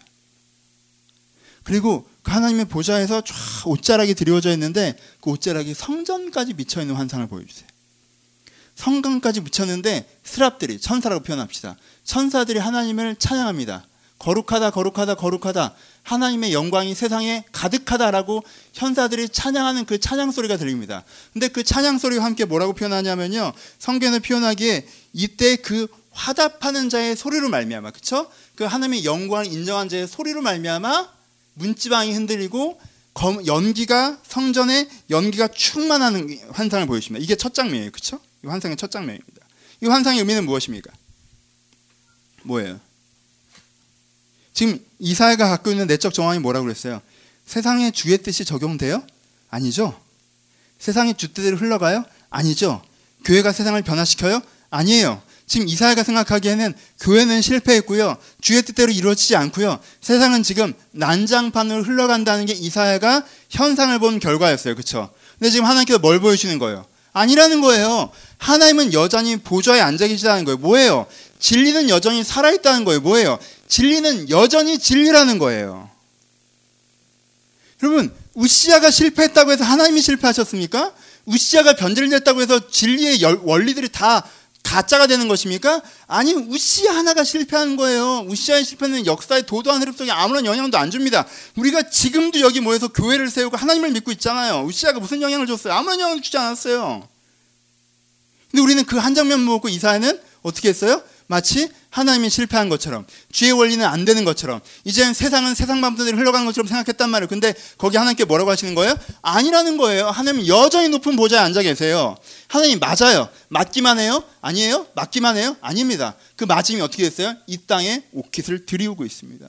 그리고 그 하나님의 보좌에서 쫙 옷자락이 드리워져 있는데 그 옷자락이 성전까지 미쳐있는 환상을 보여주세요. 성강까지 묻혔는데 스랍들이, 천사라고 표현합시다. 천사들이 하나님을 찬양합니다. 거룩하다 거룩하다 거룩하다, 하나님의 영광이 세상에 가득하다라고 천사들이 찬양하는 그 찬양 소리가 들립니다. 근데 그 찬양 소리와 함께 뭐라고 표현하냐면요, 성경을 표현하기에 이때 그 화답하는 자의 소리로 말미암아, 그렇죠? 그 하나님의 영광을 인정한 자의 소리로 말미암아 문지방이 흔들리고 연기가, 성전에 연기가 충만하는 환상을 보여줍니다. 이게 첫 장면이에요. 그렇죠? 이 환상의 첫 장면입니다. 이 환상의 의미는 무엇입니까? 뭐예요? 지금 이사야가 갖고 있는 내적 정황이 뭐라고 그랬어요? 세상의 주의 뜻이 적용돼요? 아니죠. 세상의 주 뜻대로 흘러가요? 아니죠. 교회가 세상을 변화시켜요? 아니에요. 지금 이사야가 생각하기에는 교회는 실패했고요, 주의 뜻대로 이루어지지 않고요, 세상은 지금 난장판으로 흘러간다는 게 이사야가 현상을 본 결과였어요. 그렇죠? 근데 지금 하나님께서 뭘 보여주시는 거예요? 아니라는 거예요. 하나님은 여전히 보좌에 앉아 계시다는 거예요. 뭐예요? 진리는 여전히 살아있다는 거예요. 뭐예요? 진리는 여전히 진리라는 거예요. 여러분, 우시아가 실패했다고 해서 하나님이 실패하셨습니까? 우시아가 변질됐다고 해서 진리의 원리들이 다 가짜가 되는 것입니까? 아니, 우시아 하나가 실패한 거예요. 우시아의 실패는 역사의 도도한 흐름 속에 아무런 영향도 안 줍니다. 우리가 지금도 여기 모여서 교회를 세우고 하나님을 믿고 있잖아요. 우시아가 무슨 영향을 줬어요? 아무런 영향을 주지 않았어요. 근데 우리는 그 한 장면 보고 이사야는 어떻게 했어요? 마치 하나님이 실패한 것처럼, 주의 원리는 안 되는 것처럼, 이제는 세상은 세상 방법대로 흘러가는 것처럼 생각했단 말이에요. 근데 거기 하나님께 뭐라고 하시는 거예요? 아니라는 거예요. 하나님은 여전히 높은 보좌에 앉아 계세요. 하나님 맞아요. 맞기만 해요? 아니에요? 맞기만 해요? 아닙니다. 그 맞음이 어떻게 됐어요? 이 땅에 옥깃을 들이우고 있습니다.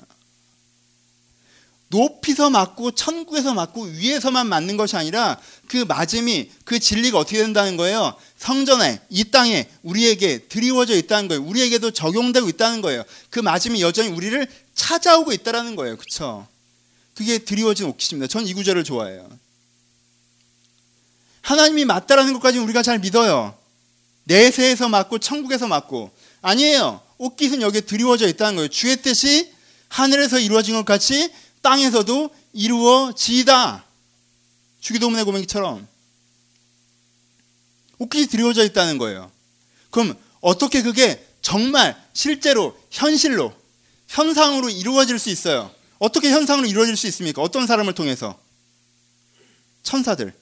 높이서 맞고 천국에서 맞고 위에서만 맞는 것이 아니라 그 맞음이, 그 진리가 어떻게 된다는 거예요? 성전에, 이 땅에 우리에게 드리워져 있다는 거예요. 우리에게도 적용되고 있다는 거예요. 그 맞음이 여전히 우리를 찾아오고 있다는 거예요. 그렇죠? 그게 드리워진 옥깃입니다. 전 이 구절을 좋아해요. 하나님이 맞다라는 것까지 우리가 잘 믿어요. 내세에서 맞고 천국에서 맞고. 아니에요. 옥깃은 여기에 드리워져 있다는 거예요. 주의 뜻이 하늘에서 이루어진 것 같이 땅에서도 이루어지이다. 주기도문의 고백처럼 옥깃이 드리워져 있다는 거예요. 그럼 어떻게 그게 정말 실제로 현실로, 현상으로 이루어질 수 있어요? 어떻게 현상으로 이루어질 수 있습니까? 어떤 사람을 통해서? 천사들,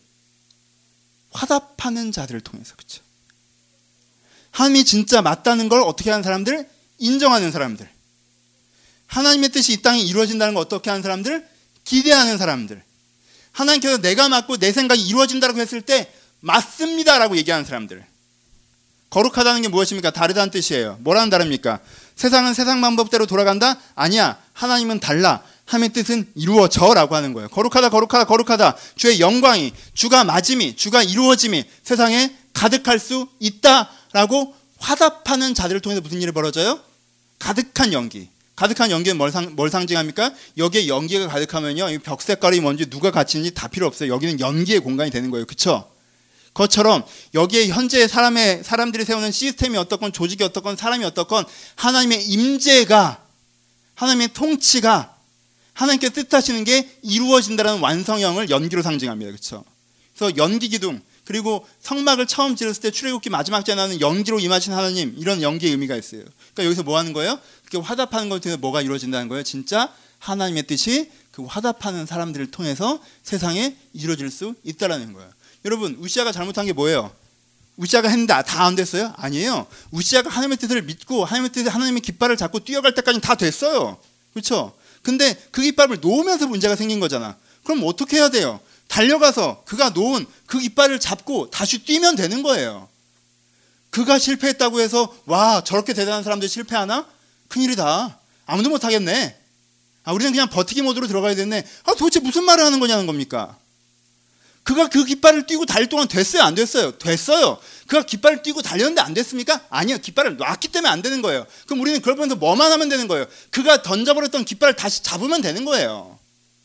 화답하는 자들을 통해서. 그렇죠? 하나님이 진짜 맞다는 걸 어떻게 하는 사람들? 인정하는 사람들. 하나님의 뜻이 이 땅에 이루어진다는 걸 어떻게 하는 사람들? 기대하는 사람들. 하나님께서 내가 맞고 내 생각이 이루어진다고 했을 때 맞습니다라고 얘기하는 사람들. 거룩하다는 게 무엇입니까? 다르다는 뜻이에요. 뭐라는 다릅니까? 세상은 세상 방법대로 돌아간다? 아니야. 하나님은 달라. 하나님의 뜻은 이루어져라고 하는 거예요. 거룩하다 거룩하다 거룩하다. 주의 영광이, 주가 맞음이, 주가 이루어짐이 세상에 가득할 수 있다라고 화답하는 자들을 통해서 무슨 일이 벌어져요? 가득한 연기. 가득한 연기는 뭘 상징합니까? 여기에 연기가 가득하면요, 벽 색깔이 뭔지 누가 갖추는지 다 필요 없어요. 여기는 연기의 공간이 되는 거예요. 그렇죠? 그것처럼 여기에 현재 사람들이 세우는 시스템이 어떻건, 조직이 어떻건, 사람이 어떻건, 하나님의 임재가, 하나님의 통치가, 하나님께 뜻하시는 게 이루어진다는 완성형을 연기로 상징합니다. 그렇죠? 그래서 연기 기둥, 그리고 성막을 처음 지었을 때 출애굽기 마지막 장에 나오는 연기로 임하신 하나님, 이런 연기의 의미가 있어요. 그러니까 여기서 뭐 하는 거예요? 그렇게 화답하는 것 통해서 뭐가 이루어진다는 거예요? 진짜 하나님의 뜻이 그 화답하는 사람들을 통해서 세상에 이루어질 수 있다라는 거예요. 여러분, 우시아가 잘못한 게 뭐예요? 우시아가 했는데 다 안 됐어요? 아니에요. 우시아가 하나님의 뜻을 믿고 하나님의 뜻에 하나님의 깃발을 잡고 뛰어갈 때까지는 다 됐어요. 그렇죠? 근데 그 깃발을 놓으면서 문제가 생긴 거잖아. 그럼 어떻게 해야 돼요? 달려가서 그가 놓은 그 깃발을 잡고 다시 뛰면 되는 거예요. 그가 실패했다고 해서 와 저렇게 대단한 사람들 실패하나? 큰일이다. 아무도 못하겠네. 우리는 그냥 버티기 모드로 들어가야 되네. 도대체 무슨 말을 하는 거냐는 겁니까? 그가 그 깃발을 띄고 달릴 동안 됐어요? 안 됐어요? 됐어요. 그가 깃발을 띄고 달렸는데 안 됐습니까? 아니요. 깃발을 놨기 때문에 안 되는 거예요. 그럼 우리는 그걸 보면서 뭐만 하면 되는 거예요? 그가 던져버렸던 깃발을 다시 잡으면 되는 거예요.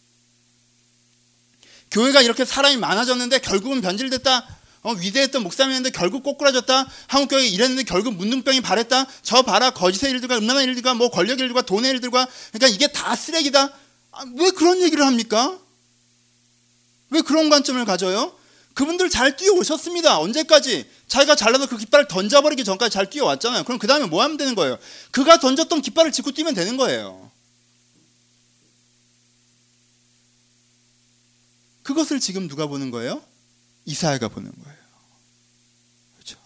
교회가 이렇게 사람이 많아졌는데 결국은 변질됐다. 위대했던 목사님이었는데 결국 꼬꾸라졌다. 한국교회 이랬는데 결국 문둥병이 발했다. 저 봐라 거짓의 일들과 음란한 일들과 뭐 권력의 일들과 돈의 일들과 그러니까 이게 다 쓰레기다. 왜 그런 얘기를 합니까? 왜 그런 관점을 가져요? 그분들 잘 뛰어오셨습니다. 언제까지? 자기가 잘나서 그 깃발을 던져버리기 전까지 잘 뛰어왔잖아요. 그럼 그 다음에 뭐 하면 되는 거예요? 그가 던졌던 깃발을 짚고 뛰면 되는 거예요. 그것을 지금 누가 보는 거예요? 이사야가 보는 거예요. 그렇죠?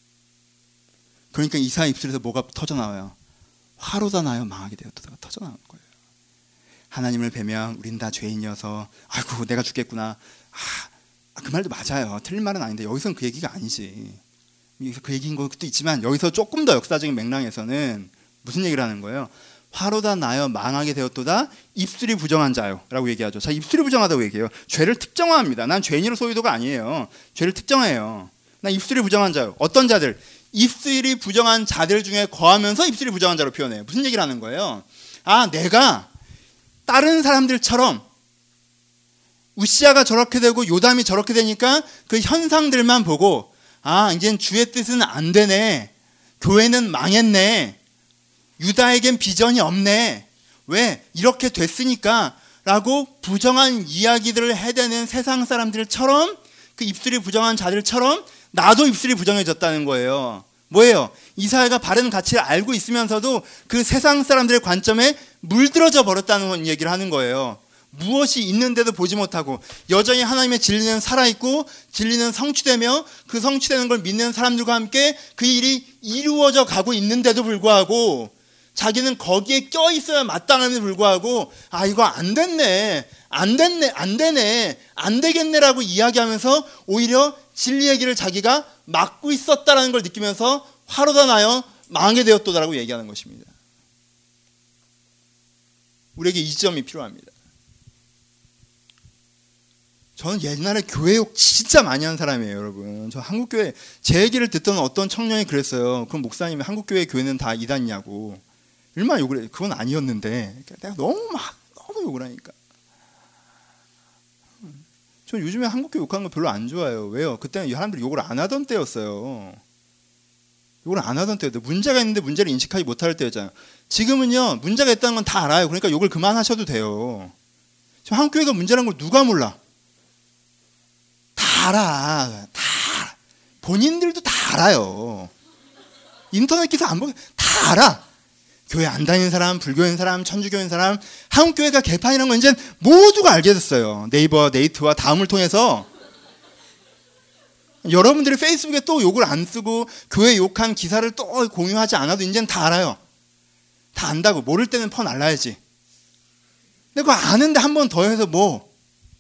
그러니까 이사야 입술에서 뭐가 터져나와요? 화로다 나요 망하게 되었다가 터져나오는 거예요. 하나님을 뵈면 우린 다 죄인이어서 아이고 내가 죽겠구나. 그 말도 맞아요. 틀린 말은 아닌데 여기서는 그 얘기가 아니지. 그 얘기인 것도 있지만 여기서 조금 더 역사적인 맥락에서는 무슨 얘기를 하는 거예요? 화로다 나여 망하게 되었도다 입술이 부정한 자요 라고 얘기하죠. 자, 입술이 부정하다고 얘기해요. 죄를 특정화합니다. 난 죄인으로 소유도가 아니에요. 죄를 특정해요. 난 입술이 부정한 자요. 어떤 자들? 입술이 부정한 자들 중에 거하면서 입술이 부정한 자로 표현해요. 무슨 얘기를 하는 거예요? 내가 다른 사람들처럼 우시아가 저렇게 되고 요담이 저렇게 되니까 그 현상들만 보고 이젠 주의 뜻은 안 되네. 교회는 망했네. 유다에겐 비전이 없네. 왜? 이렇게 됐으니까 라고 부정한 이야기들을 해대는 세상 사람들처럼 그 입술이 부정한 자들처럼 나도 입술이 부정해졌다는 거예요. 뭐예요? 이사야가 바른 가치를 알고 있으면서도 그 세상 사람들의 관점에 물들어져 버렸다는 얘기를 하는 거예요. 무엇이 있는데도 보지 못하고 여전히 하나님의 진리는 살아있고 진리는 성취되며 그 성취되는 걸 믿는 사람들과 함께 그 일이 이루어져 가고 있는데도 불구하고 자기는 거기에 껴있어야 마땅함에도 불구하고 이거 안 됐네 안 되네 안 되겠네라고 이야기하면서 오히려 진리의 길을 자기가 막고 있었다라는 걸 느끼면서 화로다 나여 망하게 되었도다라고 얘기하는 것입니다. 우리에게 이 점이 필요합니다. 저는 옛날에 교회욕 진짜 많이 한 사람이에요, 여러분. 저 한국교회 제 얘기를 듣던 어떤 청년이 그랬어요. 그럼 목사님이 한국교회 교회는 다 이단이냐고. 얼마나 욕을 해요. 그건 아니었는데 내가 너무 욕을 하니까. 저 요즘에 한국교회 욕하는 거 별로 안 좋아해요. 왜요? 그때는 사람들이 욕을 안 하던 때였어요. 욕을 안 하던 때였어요. 문제가 있는데 문제를 인식하지 못할 때였잖아요. 지금은요, 문제가 있다는 건 다 알아요. 그러니까 욕을 그만하셔도 돼요. 지금 한국교회가 문제라는 걸 누가 몰라? 다 알아. 다 알아. 본인들도 다 알아요. 인터넷 기사 안 보게 다 알아. 교회 안 다니는 사람, 불교인 사람, 천주교인 사람, 한국교회가 개판이라는 건 이제 모두가 알게 됐어요. 네이버와 네이트와 다음을 통해서. 여러분들이 페이스북에 또 욕을 안 쓰고 교회 욕한 기사를 또 공유하지 않아도 이제는 다 알아요. 다 안다고. 모를 때는 퍼 날라야지. 근데 그거 아는데 한 번 더 해서 뭐.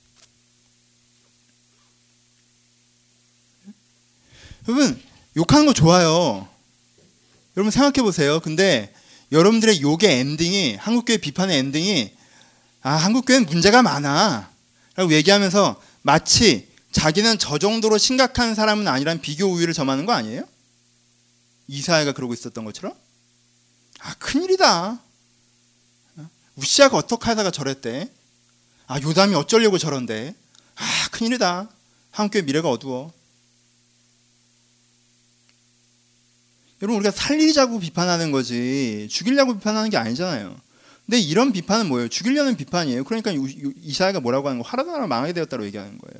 여러분, 욕하는 거 좋아요. 여러분 생각해 보세요. 근데 여러분들의 욕의 엔딩이, 한국교회 비판의 엔딩이 한국교회는 문제가 많아 라고 얘기하면서 마치 자기는 저 정도로 심각한 사람은 아니란 비교 우위를 점하는 거 아니에요? 이사야가 그러고 있었던 것처럼? 큰일이다. 우시아가 어떻게 하다가 저랬대? 요담이 어쩌려고 저런데? 큰일이다. 한국교회 미래가 어두워. 여러분, 우리가 살리자고 비판하는 거지 죽이려고 비판하는 게 아니잖아요. 근데 이런 비판은 뭐예요? 죽이려는 비판이에요. 그러니까 이사야가 뭐라고 하는 거? 화로다 나여 망하게 되었다고 얘기하는 거예요.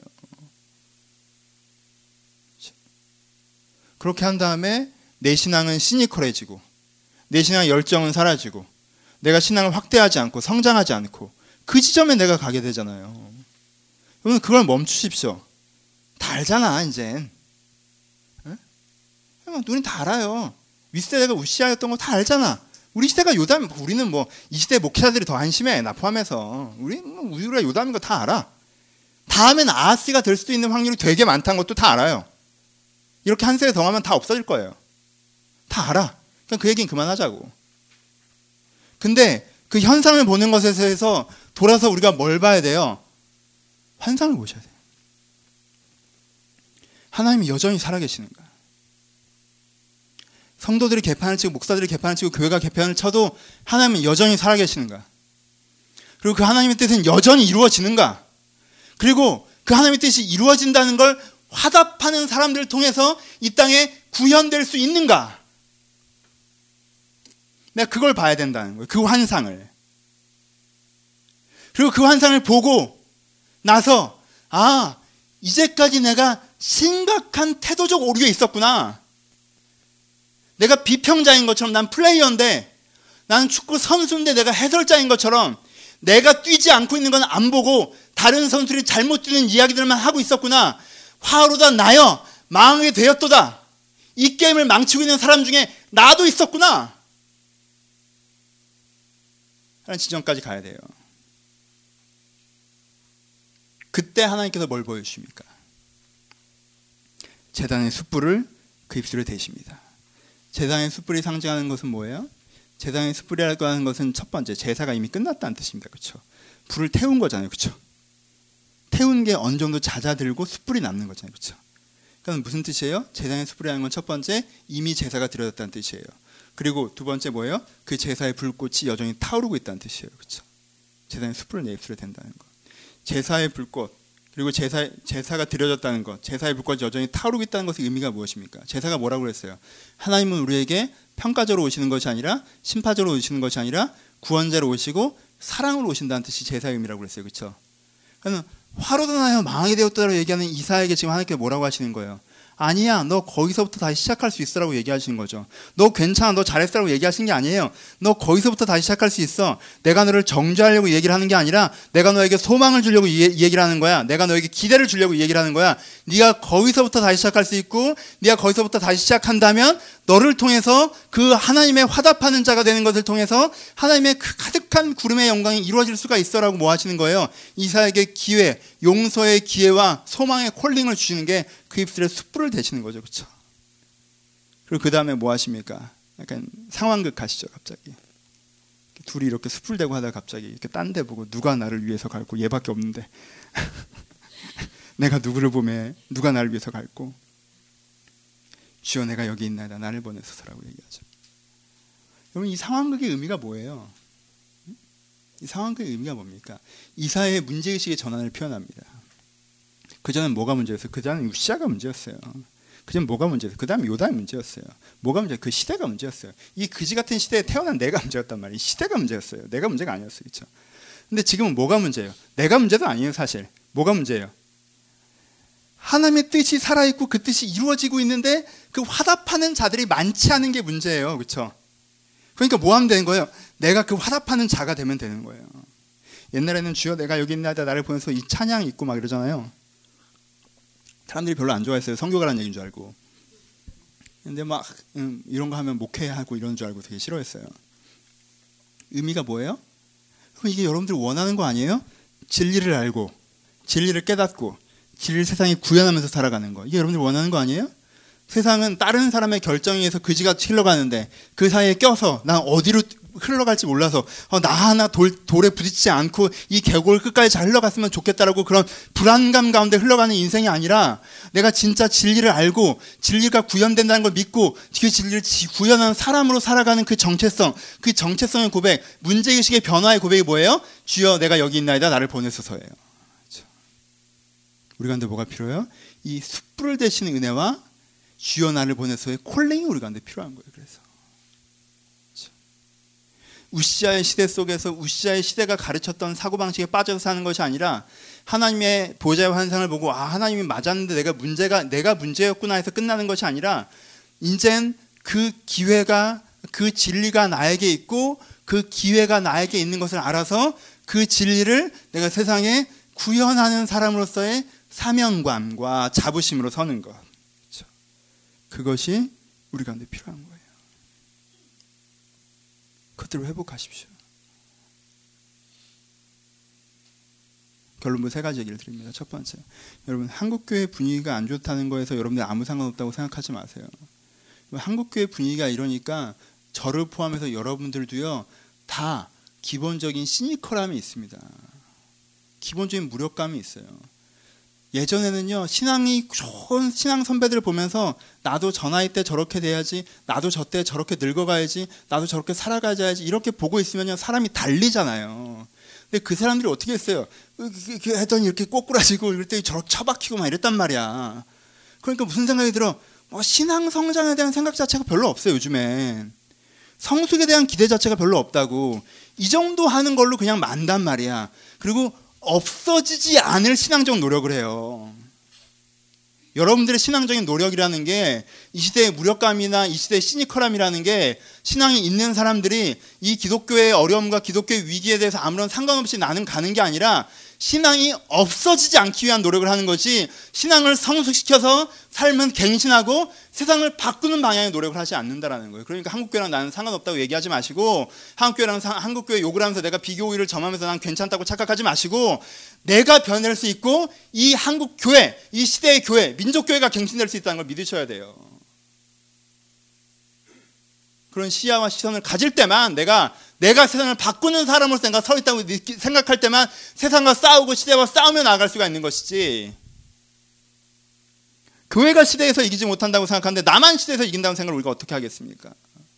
그렇게 한 다음에 내 신앙은 시니컬해지고 내 신앙의 열정은 사라지고 내가 신앙을 확대하지 않고 성장하지 않고 그 지점에 내가 가게 되잖아요. 여러분, 그걸 멈추십시오. 다 알잖아 이젠. 눈이 다 알아요. 윗세대가 우시아였던 거 다 알잖아. 우리 시대가 요담, 우리는 뭐 이 시대 목회자들이 더 한심해. 나 포함해서. 우리가 요담인 거 다 알아. 다음엔 아하스가 될 수도 있는 확률이 되게 많다는 것도 다 알아요. 이렇게 한 세대 더 하면 다 없어질 거예요. 다 알아. 그러니까 그 얘기는 그만하자고. 근데 그 현상을 보는 것에서 돌아서 우리가 뭘 봐야 돼요? 환상을 보셔야 돼요. 하나님이 여전히 살아계시는가? 성도들이 개판을 치고 목사들이 개판을 치고 교회가 개판을 쳐도 하나님은 여전히 살아계시는가? 그리고 그 하나님의 뜻은 여전히 이루어지는가? 그리고 그 하나님의 뜻이 이루어진다는 걸 화답하는 사람들을 통해서 이 땅에 구현될 수 있는가? 내가 그걸 봐야 된다는 거예요. 그 환상을. 그리고 그 환상을 보고 나서 이제까지 내가 심각한 태도적 오류에 있었구나. 내가 비평자인 것처럼 난 플레이어인데, 나는 축구 선수인데 내가 해설자인 것처럼 내가 뛰지 않고 있는 건 안 보고 다른 선수들이 잘못 뛰는 이야기들만 하고 있었구나. 화로다 나여 망하게 되었도다. 이 게임을 망치고 있는 사람 중에 나도 있었구나 하는 지점까지 가야 돼요. 그때 하나님께서 뭘 보여주십니까? 제단의 숯불을 그 입술에 대십니다. 제단의 숯불이 상징하는 것은 뭐예요? 제단의 숯불이라고 하는 것은 첫 번째, 제사가 이미 끝났다는 뜻입니다. 그렇죠? 불을 태운 거잖아요. 그렇죠? 태운 게 어느 정도 잦아들고 숯불이 남는 거잖아요. 그렇죠? 그러니까 무슨 뜻이에요? 제단의 숯불이라는 건 첫 번째, 이미 제사가 드려졌다는 뜻이에요. 그리고 두 번째 뭐예요? 그 제사의 불꽃이 여전히 타오르고 있다는 뜻이에요. 그렇죠? 제단의 숯불을 내 입술에 댄다는 것. 제사의 불꽃, 그리고 제사가 드려졌다는 것, 제사의 불꽃이 여전히 타오르고 있다는 것의 의미가 무엇입니까? 제사가 뭐라고 그랬어요? 하나님은 우리에게 평가자로 오시는 것이 아니라 심판자로 오시는 것이 아니라 구원자로 오시고 사랑으로 오신다는 뜻이 제사의 의미라고 그랬어요. 그렇죠? 그러면 화로도 나여 망하게 되었다라고 얘기하는 이사야에게 지금 하나님께서 뭐라고 하시는 거예요? 아니야, 너 거기서부터 다시 시작할 수 있어라고 얘기하시는 거죠. 너 괜찮아, 너 잘했어라고 얘기하시는 게 아니에요. 너 거기서부터 다시 시작할 수 있어. 내가 너를 정죄하려고 얘기를 하는 게 아니라 내가 너에게 소망을 주려고 이 얘기를 하는 거야. 내가 너에게 기대를 주려고 이 얘기를 하는 거야. 네가 거기서부터 다시 시작할 수 있고, 네가 거기서부터 다시 시작한다면 너를 통해서 그 하나님의 화답하는 자가 되는 것을 통해서 하나님의 그 가득한 구름의 영광이 이루어질 수가 있어라고 뭐 하시는 거예요? 이사에게 기회, 용서의 기회와 소망의 콜링을 주시는 게 그 입술에 숯불을 대시는 거죠. 그렇죠? 그리고 그 다음에 뭐 하십니까? 약간 상황극 하시죠. 갑자기 둘이 이렇게 숯불 대고 하다가 갑자기 이렇게 딴 데 보고 누가 나를 위해서 갈고, 얘밖에 없는데 내가 누구를 보매 누가 나를 위해서 갈고, 주여 내가 여기 있나이다 나를 보내소서라고 얘기하죠. 여러분, 이 상황극의 의미가 뭐예요? 이 상황극의 의미가 뭡니까? 이사야의 문제의식의 전환을 표현합니다. 그전엔 뭐가 문제였어요? 그전엔 우시아가 문제였어요. 그전 뭐가 문제였어요? 그 다음에 요담이 문제였어요. 뭐가 문제였어요? 그 시대가 문제였어요. 이 그지 같은 시대에 태어난 내가 문제였단 말이에요. 시대가 문제였어요. 내가 문제가 아니었어요. 그렇죠? 근데 지금은 뭐가 문제예요? 내가 문제도 아니에요. 사실 뭐가 문제예요? 하나님의 뜻이 살아있고 그 뜻이 이루어지고 있는데 그 화답하는 자들이 많지 않은 게 문제예요. 그렇죠? 그러니까 뭐 하면 되는 거예요? 내가 그 화답하는 자가 되면 되는 거예요. 옛날에는 주여 내가 여기 있나이다 나를 보내서 이 찬양 있고 막 이러잖아요. 사람들이 별로 안 좋아했어요. 선교가라는 얘기인 줄 알고. 근데 막 이런 거 하면 목회하고 이런 줄 알고 되게 싫어했어요. 의미가 뭐예요? 그럼 이게 여러분들 원하는 거 아니에요? 진리를 알고 진리를 깨닫고 진리를 세상에 구현하면서 살아가는 거. 이게 여러분들 원하는 거 아니에요? 세상은 다른 사람의 결정에 의해서 그지같이 흘러가는데 그 사이에 껴서 난 어디로 흘러갈지 몰라서 나 하나 돌에 부딪히지 않고 이 계곡을 끝까지 잘 흘러갔으면 좋겠다라고 그런 불안감 가운데 흘러가는 인생이 아니라, 내가 진짜 진리를 알고 진리가 구현된다는 걸 믿고 그 진리를 구현하는 사람으로 살아가는 그 정체성, 그 정체성의 고백, 문제의식의 변화의 고백이 뭐예요? 주여 내가 여기 있나이다 나를 보내소서예요. 그렇죠? 우리 가운데 뭐가 필요해요? 이 숯불을 대시는 은혜와 주여 나를 보내소서의 콜링이 우리 가운데 필요한 거예요. 그래서 우시아의 시대 속에서 우시아의 시대가 가르쳤던 사고방식에 빠져서 사는 것이 아니라 하나님의 보좌의 환상을 보고 하나님이 맞았는데 내가 문제였구나 해서 끝나는 것이 아니라, 이젠 그 기회가, 그 진리가 나에게 있고 그 기회가 나에게 있는 것을 알아서 그 진리를 내가 세상에 구현하는 사람으로서의 사명감과 자부심으로 서는 것. 그렇죠? 그것이 우리 가운데 필요한 거예요. 그것들을 회복하십시오. 결론부 3가지 얘기를 드립니다. 첫 번째, 여러분 한국교회 분위기가 안 좋다는 거에서 여러분들 아무 상관없다고 생각하지 마세요. 한국교회 분위기가 이러니까 저를 포함해서 여러분들도요, 다 기본적인 시니컬함이 있습니다. 기본적인 무력감이 있어요. 예전에는요, 신앙이 좋은 신앙 선배들을 보면서 나도 저 나이 때 저렇게 돼야지, 나도 저 때 저렇게 늙어가야지, 나도 저렇게 살아가야지, 이렇게 보고 있으면요, 사람이 달리잖아요. 근데 그 사람들이 어떻게 했어요? 했더니 이렇게 꼬꾸라지고 이럴 때 저렇게 처박히고 막 이랬단 말이야. 그러니까 무슨 생각이 들어? 신앙 성장에 대한 생각 자체가 별로 없어요, 요즘엔. 성숙에 대한 기대 자체가 별로 없다고. 이 정도 하는 걸로 그냥 만단 말이야. 그리고 없어지지 않을 신앙적 노력을 해요. 여러분들의 신앙적인 노력이라는 게 이 시대의 무력감이나 이 시대의 시니컬함이라는 게 신앙이 있는 사람들이 이 기독교의 어려움과 기독교의 위기에 대해서 아무런 상관없이 나는 가는 게 아니라 신앙이 없어지지 않기 위한 노력을 하는 거지, 신앙을 성숙시켜서 삶은 갱신하고 세상을 바꾸는 방향의 노력을 하지 않는다라는 거예요. 그러니까 한국교회랑 나는 상관없다고 얘기하지 마시고, 한국교회 욕을 하면서 내가 비교의를 점하면서 난 괜찮다고 착각하지 마시고, 내가 변할 수 있고 이 한국교회, 이 시대의 교회, 민족교회가 갱신될 수 있다는 걸 믿으셔야 돼요. 그런 시야와 시선을 가질 때만 내가 세상을 바꾸는 사람으로서 내가 서 있다고 생각할 때만 세상과 싸우고 시대와 싸우며 나아갈 수가 있는 것이지, 교회가 시대에서 이기지 못한다고 생각하는데 나만 시대에서 이긴다는 생각을 우리가 어떻게 하겠습니까?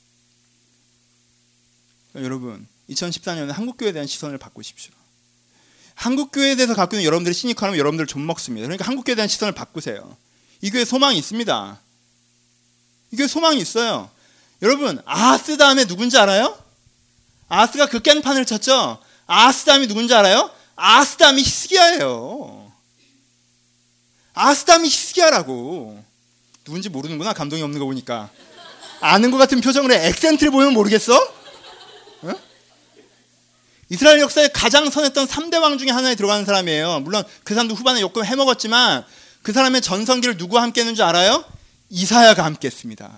그러니까 여러분, 2014년에 한국교회에 대한 시선을 바꾸십시오. 한국교회에 대해서 갖고 있는 여러분들의 시니컬하면 여러분들을 좀 먹습니다. 그러니까 한국교회에 대한 시선을 바꾸세요. 이 교회에 소망이 있습니다. 이 교회에 소망이 있어요. 여러분, 아하스 다음에 누군지 알아요? 아하스가 그 깽판을 쳤죠? 아하스 다음이 누군지 알아요? 아하스 다음이 히스기야예요. 아하스 다음이 히스기야라고. 누군지 모르는구나, 감동이 없는 거 보니까. 아는 것 같은 표정으로 액센트를 보면 모르겠어? 응? 이스라엘 역사에 가장 선했던 3대 왕 중에 하나에 들어가는 사람이에요. 물론 그 사람도 후반에 조금 해먹었지만 그 사람의 전성기를 누구와 함께 했는지 알아요? 이사야가 함께 했습니다.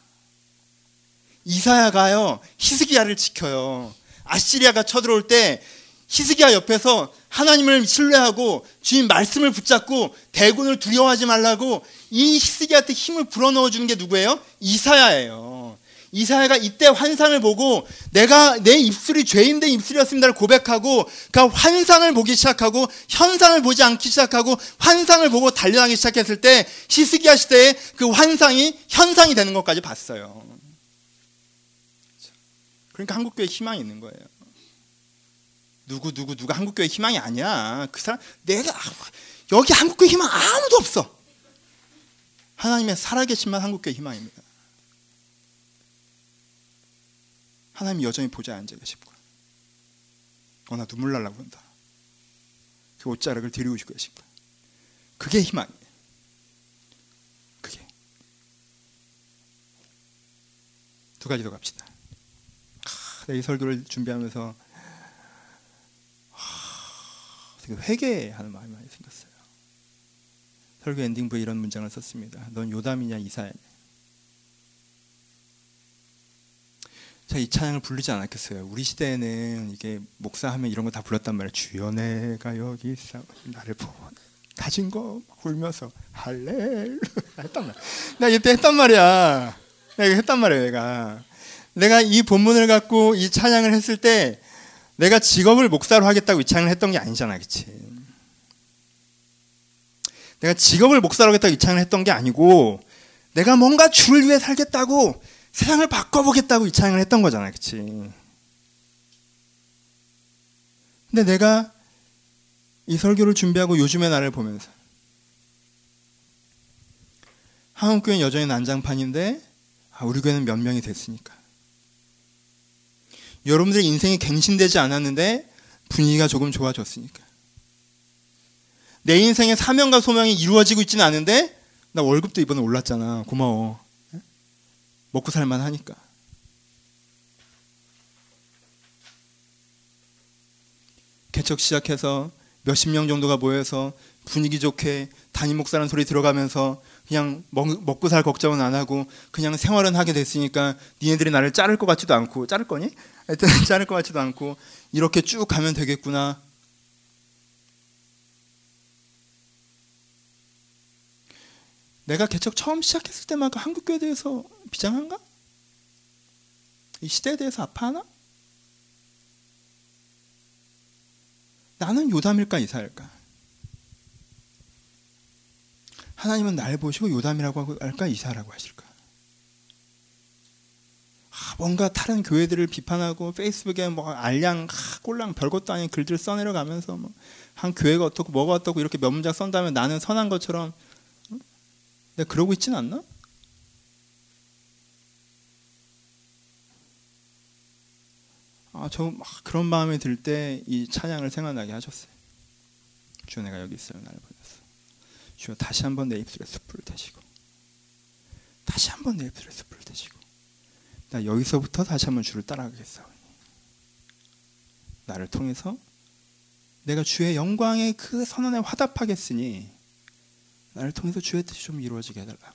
이사야가요, 히스기야를 지켜요. 아시리아가 쳐들어올 때 히스기야 옆에서 하나님을 신뢰하고 주님 말씀을 붙잡고 대군을 두려워하지 말라고 이 히스기야한테 힘을 불어넣어 주는 게 누구예요? 이사야예요. 이사야가 이때 환상을 보고 내 입술이 죄인된 입술이었습니다를 고백하고 그 환상을 보기 시작하고 현상을 보지 않기 시작하고 환상을 보고 달려나기 시작했을 때 히스기야 시대에 그 환상이 현상이 되는 것까지 봤어요. 그러니까 한국교회에 희망이 있는 거예요. 누가 한국교회 희망이 아니야. 그 사람, 여기 한국교회 희망 아무도 없어. 하나님의 살아계신만 한국교회 희망입니다. 하나님이 여전히 보좌에 앉아 계시고, 나 눈물 날라고 한다. 그 옷자락을 드리고 계시고, 그게 희망이에요. 그게. 두 가지 더 갑시다. 이 설교를 준비하면서 되게 회개하는 마음이 많이 생겼어요. 설교 엔딩부에 이런 문장을 썼습니다. 넌 요담이냐 이사야냐. 제가 이 찬양을 부르지 않았겠어요. 우리 시대에는 이게 목사하면 이런 거 다 불렀단 말이에요. 주여 내가 여기 있어 나를 보고 가진 거 울면서 할렐루야 했단 말이야. 나 이때 했단 말이야. 내가 이 본문을 갖고 이 찬양을 했을 때 내가 직업을 목사로 하겠다고 이 찬양을 했던 게 아니잖아, 그치? 내가 직업을 목사로 하겠다고 이 찬양을 했던 게 아니고 내가 뭔가 주를 위해 살겠다고 세상을 바꿔보겠다고 이 찬양을 했던 거잖아, 그치? 근데 내가 이 설교를 준비하고 요즘의 나를 보면서 한국교회는 여전히 난장판인데 우리 교회는 몇 명이 됐으니까, 여러분들의 인생이 갱신되지 않았는데 분위기가 조금 좋아졌으니까, 내 인생의 사명과 소명이 이루어지고 있지는 않은데 나 월급도 이번에 올랐잖아, 고마워. 먹고 살만 하니까. 개척 시작해서 몇십 명 정도가 모여서 분위기 좋게 담임 목사라는 소리 들어가면서 그냥 먹고 살 걱정은 안 하고 그냥 생활은 하게 됐으니까 니네들이 나를 자를 것 같지도 않고, 자를 거니? 하여튼 자를 것 같지도 않고 이렇게 쭉 가면 되겠구나. 내가 개척 처음 시작했을 때만 한국교회에 대해서 비장한가? 이 시대에 대해서 아파하나? 나는 요담일까 이사야일까? 하나님은 날 보시고 요담이라고 할까 이사야라고 하실까? 뭔가 다른 교회들을 비판하고 페이스북에 뭐 알량 꼴랑 별것도 아닌 글들 써내려가면서 뭐 한 교회가 어떻고 뭐가 어떻고 이렇게 몇 문장 쓴 다음에 나는 선한 것처럼 내가 그러고 있지는 않나? 저 그런 마음이 들 때 이 찬양을 생각나게 하셨어요. 주여 내가 여기 있어요. 나를 보냈어. 주여 다시 한번 내 입술에 숯불을 대시고 다시 한번 내 입술에 숯불을 대시고 나 여기서부터 다시 한번 주를 따라가겠사오니 나를 통해서 내가 주의 영광의 그 선언에 화답하겠으니 나를 통해서 주의 뜻이 좀 이루어지게 해달라고.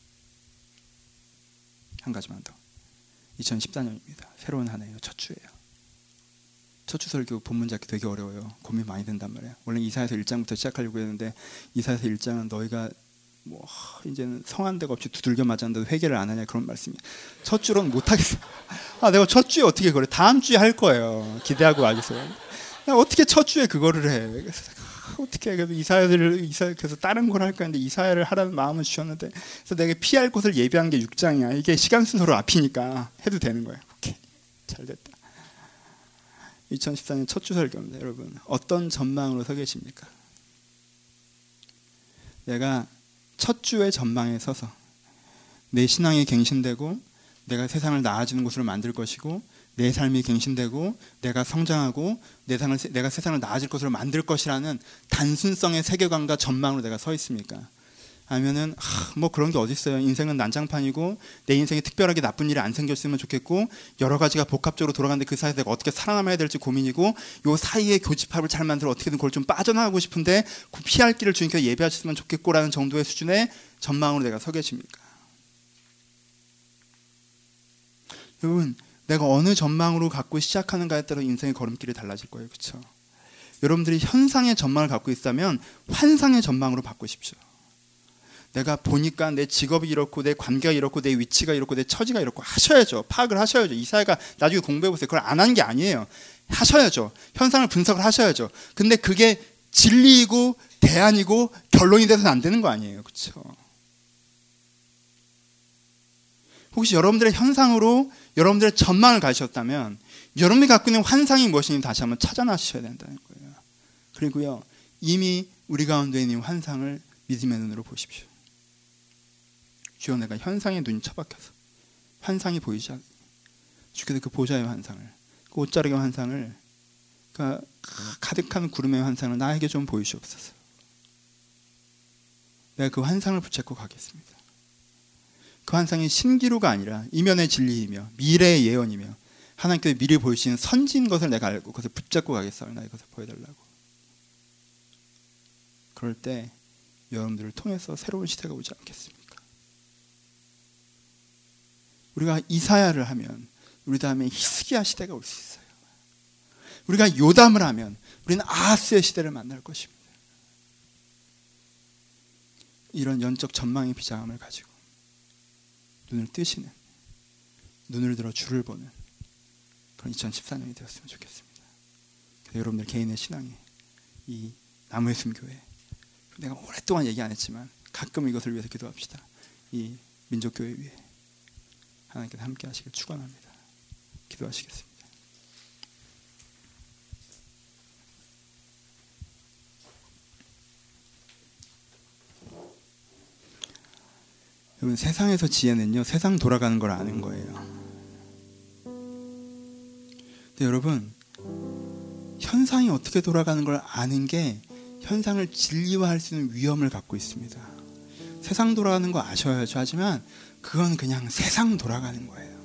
한 가지만 더. 2014년입니다. 새로운 한 해예요. 첫 주예요. 첫 주 설교 본문 잡기 되게 어려워요. 고민 많이 된단 말이에요. 원래 이사야서 1장부터 시작하려고 했는데 이사야서 1장은 너희가 뭐 이제는 성한 데가 없이 두들겨 맞았는데 회개를 안 하냐 그런 말씀이. 첫 주로는 못 하겠어요. 내가 첫 주에 어떻게 그래? 다음 주에 할 거예요. 기대하고 와주세요. 어떻게 첫 주에 그거를 해? 그래서 어떻게 그래서 그래서 다른 걸 할까 했는데 이사야를 하라는 마음을 주셨는데 그래서 내가 피할 곳을 예비한 게 6장이야. 이게 시간 순서로 앞이니까 해도 되는 거예요. 오케이. 잘 됐다. 2014년 첫 주 설교입니다. 여러분 어떤 전망으로 서 계십니까? 내가 첫 주의 전망에 서서 내 신앙이 갱신되고 내가 세상을 나아지는 곳으로 만들 것이고 내 삶이 갱신되고 내가 성장하고 내가 세상을 나아질 것으로 만들 것이라는 단순성의 세계관과 전망으로 내가 서 있습니까? 아니면은 뭐 그런 게 어디 있어요. 인생은 난장판이고 내 인생에 특별하게 나쁜 일이 안 생겼으면 좋겠고 여러 가지가 복합적으로 돌아가는데 그 사이에서 내가 어떻게 살아남아야 될지 고민이고 요 사이에 교집합을 잘 만들어 어떻게든 그걸 좀 빠져나가고 싶은데 그 피할 길을 주님께서 예배하셨으면 좋겠고라는 정도의 수준의 전망으로 내가 서 계십니까? 여러분 내가 어느 전망으로 갖고 시작하는가에 따라 인생의 걸음길이 달라질 거예요. 그렇죠? 여러분들이 현상의 전망을 갖고 있다면 환상의 전망으로 바꾸십시오. 내가 보니까 내 직업이 이렇고 내 관계가 이렇고 내 위치가 이렇고 내 처지가 이렇고 하셔야죠. 파악을 하셔야죠. 이사야가 나중에 공부해보세요. 그걸 안 한 게 아니에요. 하셔야죠. 현상을 분석을 하셔야죠. 근데 그게 진리이고 대안이고 결론이 돼서는 안 되는 거 아니에요. 그렇죠? 혹시 여러분들의 현상으로 여러분들의 전망을 가지셨다면 여러분이 갖고 있는 환상이 무엇인지 다시 한번 찾아나셔야 된다는 거예요. 그리고요 이미 우리 가운데 있는 환상을 믿음의 눈으로 보십시오. 주여 내가 현상에 눈이 처박혀서 환상이 보이지 않고 주께서 그 보좌의 환상을 그 옷자락의 환상을 그 가득한 구름의 환상을 나에게 좀 보이시옵소서. 내가 그 환상을 붙잡고 가겠습니다. 그 환상이 신기루가 아니라 이면의 진리이며 미래의 예언이며 하나님께서 미리 보이시는 선지인 것을 내가 알고 그것을 붙잡고 가겠사오니 나의 것을 보여달라고. 그럴 때 여러분들을 통해서 새로운 시대가 오지 않겠습니까? 우리가 이사야를 하면 우리 다음에 히스기야 시대가 올 수 있어요. 우리가 요담을 하면 우리는 아하스의 시대를 만날 것입니다. 이런 영적 전망의 비장함을 가지고 눈을 뜨시는, 눈을 들어 주를 보는 그런 2014년이 되었으면 좋겠습니다. 여러분들 개인의 신앙이 이 나무의 숨교회, 내가 오랫동안 얘기 안 했지만 가끔 이것을 위해서 기도합시다. 이 민족교회 위에 하나님께서 함께 하시길 축원합니다. 기도하시겠습니다. 여러분 세상에서 지혜는요 세상 돌아가는 걸 아는 거예요. 근데 여러분 현상이 어떻게 돌아가는 걸 아는 게 현상을 진리화할 수 있는 위험을 갖고 있습니다. 세상 돌아가는 거 아셔야죠. 하지만 그건 그냥 세상 돌아가는 거예요.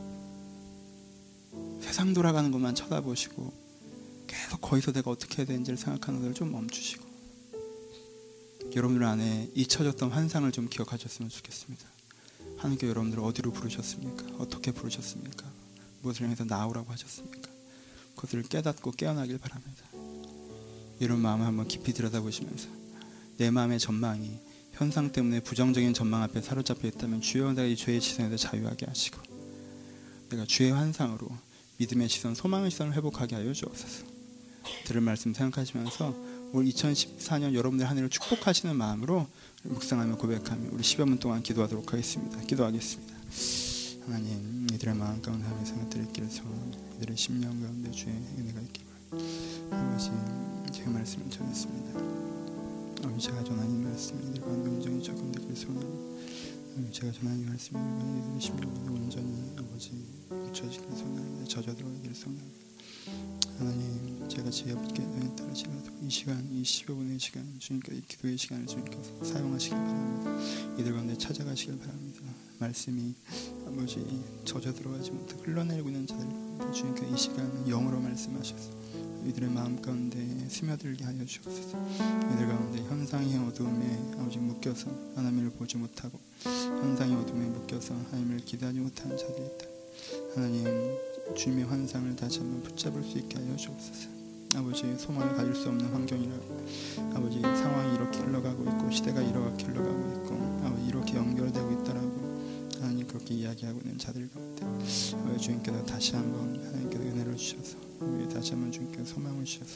세상 돌아가는 것만 쳐다보시고 계속 거기서 내가 어떻게 해야 되는지를 생각하는 것을 좀 멈추시고 여러분들 안에 잊혀졌던 환상을 좀 기억하셨으면 좋겠습니다. 하나님께 여러분들을 어디로 부르셨습니까? 어떻게 부르셨습니까? 무엇을 향해서 나오라고 하셨습니까? 그것을 깨닫고 깨어나길 바랍니다. 이런 마음을 한번 깊이 들여다보시면서 내 마음의 전망이 현상 때문에 부정적인 전망 앞에 사로잡혀 있다면 주여 내가 이 죄의 시선에서 자유하게 하시고 내가 주의 환상으로 믿음의 시선, 소망의 시선을 회복하게 하여 주옵소서. 들은 말씀 생각하시면서 올 2014년 여러분들 한 해를 축복하시는 마음으로 묵상하며 고백하며 우리 10여 분 동안 기도하도록 하겠습니다. 기도하겠습니다. 하나님, 이들의 마음 가운데 하나님의 생각들을 있기를 소원합니다. 이들의 심령 가운데 주의 은혜가 있기를 아버지, 제가 말씀을 전했습니다. 아버지, 제가 전한 이 말씀이 이들 가운데 온전히 적용되기를 소원합니다. 아버지, 제가 전한 이 말씀이 이들의 심령 가운데 온전히 아버지 묻혀지기를 소원합니다. 젖어들어가기를 소원합니다. 하나님, 제가 지혜 없게 따르시라도 이 시간, 이 10여 분의 시간 주님께서 이 기도의 시간을 주님께서 사용하시길 바랍니다. 이들 가운데 찾아가시길 바랍니다. 말씀이 아버지 젖어 들어가지 못해 흘러내리고 있는 자들 주님께서 이 시간 영으로 말씀하셔서 이들의 마음 가운데 스며들게 하여 주옵소서. 이들 가운데 현상의 어두움에 아버지 묶여서 하나님을 보지 못하고 현상의 어두움에 묶여서 하나님을 기대하지 못하는 자들이 있다. 하나님, 주님의 환상을 다시 한번 붙잡을 수 있게 하여 주옵소서. 아버지, 소망을 가질 수 없는 환경이라고 아버지 상황이 이렇게 흘러가고 있고 시대가 이렇게 흘러가고 있고 아버지 이렇게 연결되고 있다라고 하나님 그렇게 이야기하고 있는 자들 가운데 아버지 주님께서 다시 한번 하나님께서 은혜를 주셔서 우리 다시 한번 주님께서 소망을 주셔서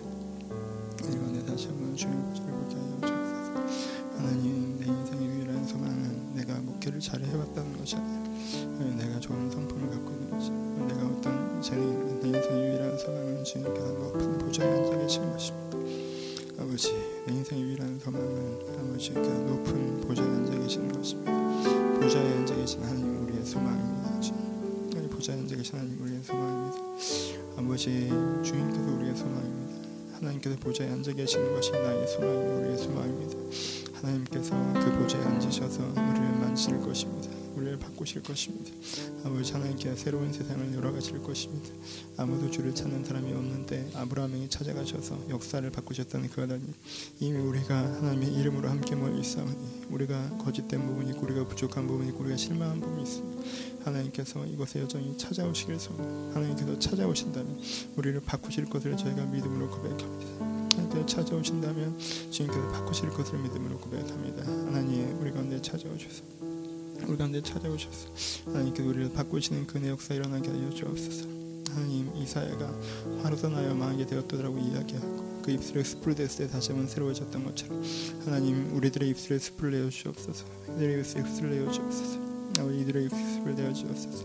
이들 가운데 다시 한번 주님을 보게 하여 주옵소서. 하나님, 내 인생의 유일한 소망은 내가 목회를 잘 해왔다는 것이 아니라 내가 좋은 성품을 갖고 있는 것이 내가 어떤 내 인생의 유일한 소망은 주님께서 높은 보좌에 앉아 계신 것입니다. 아버지, 내 인생의 유일한 소망은 아버지가 높은 보좌에 앉아 계시는 것입니다. 보좌에 앉아 계신 하나님 우리의 소망입니다. 주님, 보좌에 앉아 계신 하나님 우리의 소망입니다. 아버지, 주님께서 우리의 소망입니다. 하나님께서 보좌에 앉아 계시는 것이 나의 소망이 우리의 소망입니다. 하나님께서 그 보좌에 앉으셔서 우리를 만지실 것입니다. 우리를 바꾸실 것입니다. 아버지, 하나님께서 새로운 세상을 열어가실 것입니다. 아무도 주를 찾는 사람이 없는데 아브라함에게 찾아가셔서 역사를 바꾸셨다는 그 하나님, 이미 우리가 하나님의 이름으로 함께 모여 있사오니 우리가 거짓된 부분이 있고 우리가 부족한 부분이 있고 우리가 실망한 부분이 있습니다. 하나님께서 이곳에 여전히 찾아오시길 소원합니다. 하나님께서 찾아오신다면 우리를 바꾸실 것을 저희가 믿음으로 고백합니다. 하나님께서 찾아오신다면 주님께서 바꾸실 것을 믿음으로 고백합니다. 하나님, 우리 가운데 찾아오셔서 우리 가운데 찾아오셔서 하나님께서 우리를 바꾸시는 그의 역사 일어나게 하여 주옵소서. 하나님, 이사야가 화로서 나여 망하게 되었더라고 이야기하고 그 입술에 숯불 됐을 때 다시 한번 새로워졌던 것처럼 하나님, 우리들의 입술에 숯불 내어 주옵소서. 이들의 입술에 숯불 내어 주옵소서. 이들의 입술에 숯불 내어 주옵소서.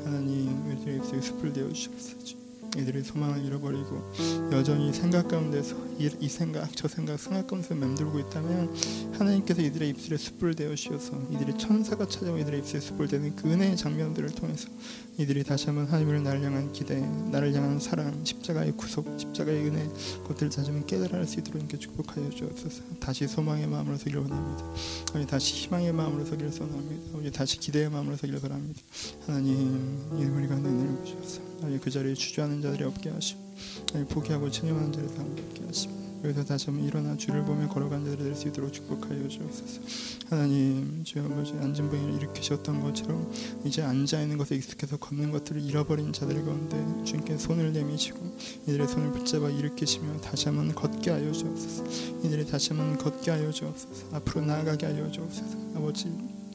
하나님, 이들의 입술에 숯불 내어 주옵소서. 이들의 소망을 잃어버리고 여전히 생각 가운데서 이 생각 저 생각 가운데서 맴돌고 있다면 하나님께서 이들의 입술에 숯불을 대어주셔서 이들이 천사가 찾아와 이들의 입술에 숯불을 대는 그 은혜의 장면들을 통해서 이들이 다시 한번 하나님을 나를 향한 기대, 나를 향한 사랑, 십자가의 구속, 십자가의 은혜, 그것들을 다시 한번 깨달아 할 수 있도록 이렇게 축복하여 주옵소서. 다시 소망의 마음으로 서기를 원합니다. 다시 희망의 마음으로 서기를 원합니다. 다시 기대의 마음으로 서기를 원합니다. 하나님, 우리 가운데 은혜를 주셔서 그 자리에 주저하는 자들이 없게 하시고 포기하고 체념하는 자들이 없게 하시고 여기서 다시 한번 일어나 주를 보며 걸어간 자들이 될 수 있도록 축복하여 주옵소서. 하나님, 주 아버지, 앉은 분을 일으키셨던 것처럼 이제 앉아있는 것에 익숙해서 걷는 것들을 잃어버린 자들 가운데 주님께 손을 내미시고 이들의 손을 붙잡아 일으키시며 다시 한번 걷게 하여 주옵소서. 이들이 다시 한번 걷게 하여 주옵소서. 앞으로 나아가게 하여 주옵소서. 아버지,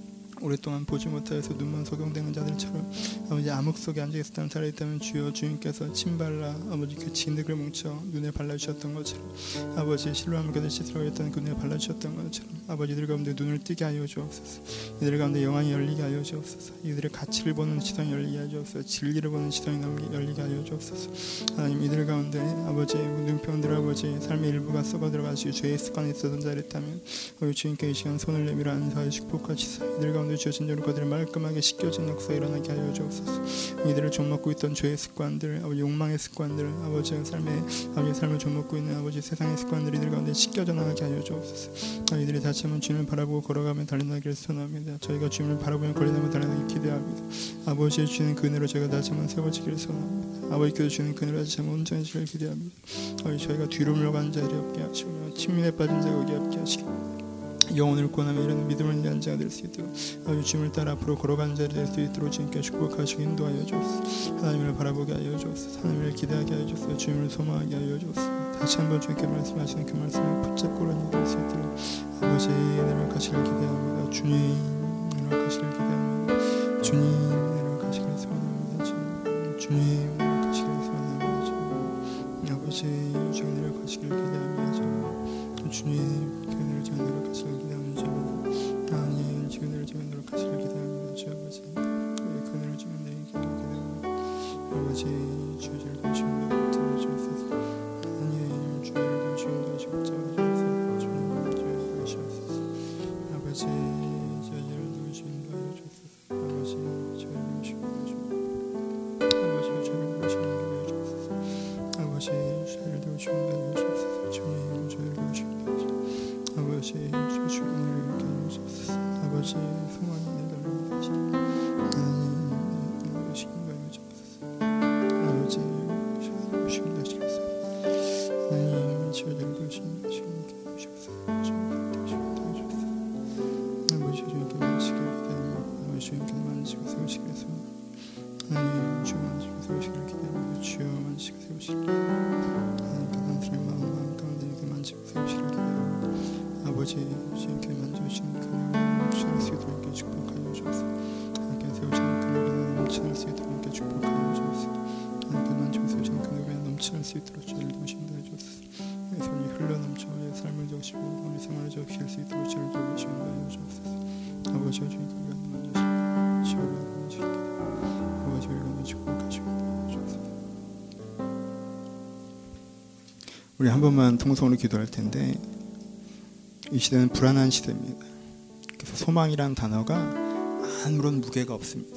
오랫동안 보지 못하여서 눈만 소경되는 자들처럼 아버지 암흑 속에 앉아있었다는 사람이 있다면 주여 주님께서 침발라 아버지 그 진흙을 뭉쳐 눈에 발라주셨던 것처럼 아버지 실로암을 겨듯이 들어있던 그 눈에 발라주셨던 것처럼 아버지들 가운데 눈을 뜨게 하여 주옵소서. 이들 가운데 영안이 열리게 하여 주옵소서. 이들의 가치를 보는 시선이 열리게 하여 주옵소서. 진리를 보는 시선이 열리게 하여 주옵소서. 하나님, 이들 가운데 아버지 눈병들 아버지 삶의 일부가 썩어 들어가시고 죄의 습관이 있었던 자를 있다면 주님께 이 시간 손을 내밀어 안수하여 축복하시사 이들 가운데 주어진 대로 그들을 말끔하게 씻겨진 역사 일어나게 하여 주옵소서. 이들을 좀먹고 있던 죄의 습관들, 아버지 욕망의 습관들, 아버지 삶을 좀먹고 있는 아버지 세상의 습관들이 이들 가운데 씻겨져 나가게 하여 주옵소서. 이들이 다시 한번 주님을 바라보고 걸어가며 달려나기를 선합니다. 저희가 주님을 바라보며 걸어가며 달려나기 기대합니다. 아버지의 주는 그 은혜로 저희가 다시 한번 세워지기를 선합니다. 아버지께서 주는 그 은혜로 다시 한번 온전해지기를 기대합니다. 저희가 뒤로 물러가는 자들이 없게 하시고 침민에 빠진 자가 오게 없게 하시고 영혼을 구원하며 이런 믿음을 위한 자가 될 수 있도록 아버지 주님을 따라 앞으로 걸어가는 자리 될 수 있도록 주님께 축복하시고 인도하여 주옵소서. 하나님을 바라보게 하여 주옵소서. 하나님을 기대하게 하여 주옵소서. 주님을 소망하게 하여 주옵소서. 다시 한번 주님께 말씀하시는 그 말씀을 붙잡고 그런 일이 될 수 있도록 아버지 내려가시길 기대합니다. 주님 내려가시길 기대합니다. 주님 내려가시길 소원합니다. 주님 내려가시길 소원합니다. 아버지 주님 내려가시길 기대합니다. 주님 교회를 좀 내려가시길 기대합니다. 하나님 교회를 좀 내려가시길 기대합니다. 주 아버지 교회를 좀 내리기를 기대합니다. 아버지 주를 도우시며 도와주옵소서. 하나님 주를 도우시며 도와주옵소서. 주님 주를 도우시옵소서. 아버지 주를 도우시며 도와주옵소서. 아버지 주를 도우시며 도와주옵소서. 아버지 주를 도우시며 도와주옵소서. 아버지 주를 도우시며 도와주옵소서. 주님 주를 도우시며 도와주옵소서. 아버지 주 주님을 이렇게 해주옵소서. 아버지 소망이 내달립니다. 하나님 도우시긴 거예요 주옵소서. 아버지 주를 도우시긴 하시겠어요. 하나님 주를 도우시긴 하시옵소서. 아버지 주님께 만지길 기대합니다. 아버지 주님께 만지고 세우시길 소원합니다. 하나님 주 만지고 세우시길 기대합니다. 주여 만지고 세우시길 기대합니다. 하나님 가난들의 마음 가운데 이렇게 만지고 세우시길 기대합니다. 아버지 주님께 만져주시는 그늘을 넘쳐날 수 있도록 이렇게 축복하여 주옵소서. 하나님께 세우시는 그늘을 넘쳐날 수 있도록 이렇게 축복하여 주옵소서. 하나님께 만지고 세우시는 그늘을 넘쳐날 수 있도록 주를 도우신다 주옵소서. 내 손이 흘러넘쳐 우리의 삶을 적시고 우리 생활을 적실 수 있도록 주를 도우신다 주옵소서. 아버지와 주님께 우리가 만져주시고 주를 만지시게 아버지 우리가 축복하시고 주옵소서. 우리 한 번만 통성으로 기도할 텐데 이 시대는 불안한 시대입니다. 그래서 소망이란 단어가 아무런 무게가 없습니다.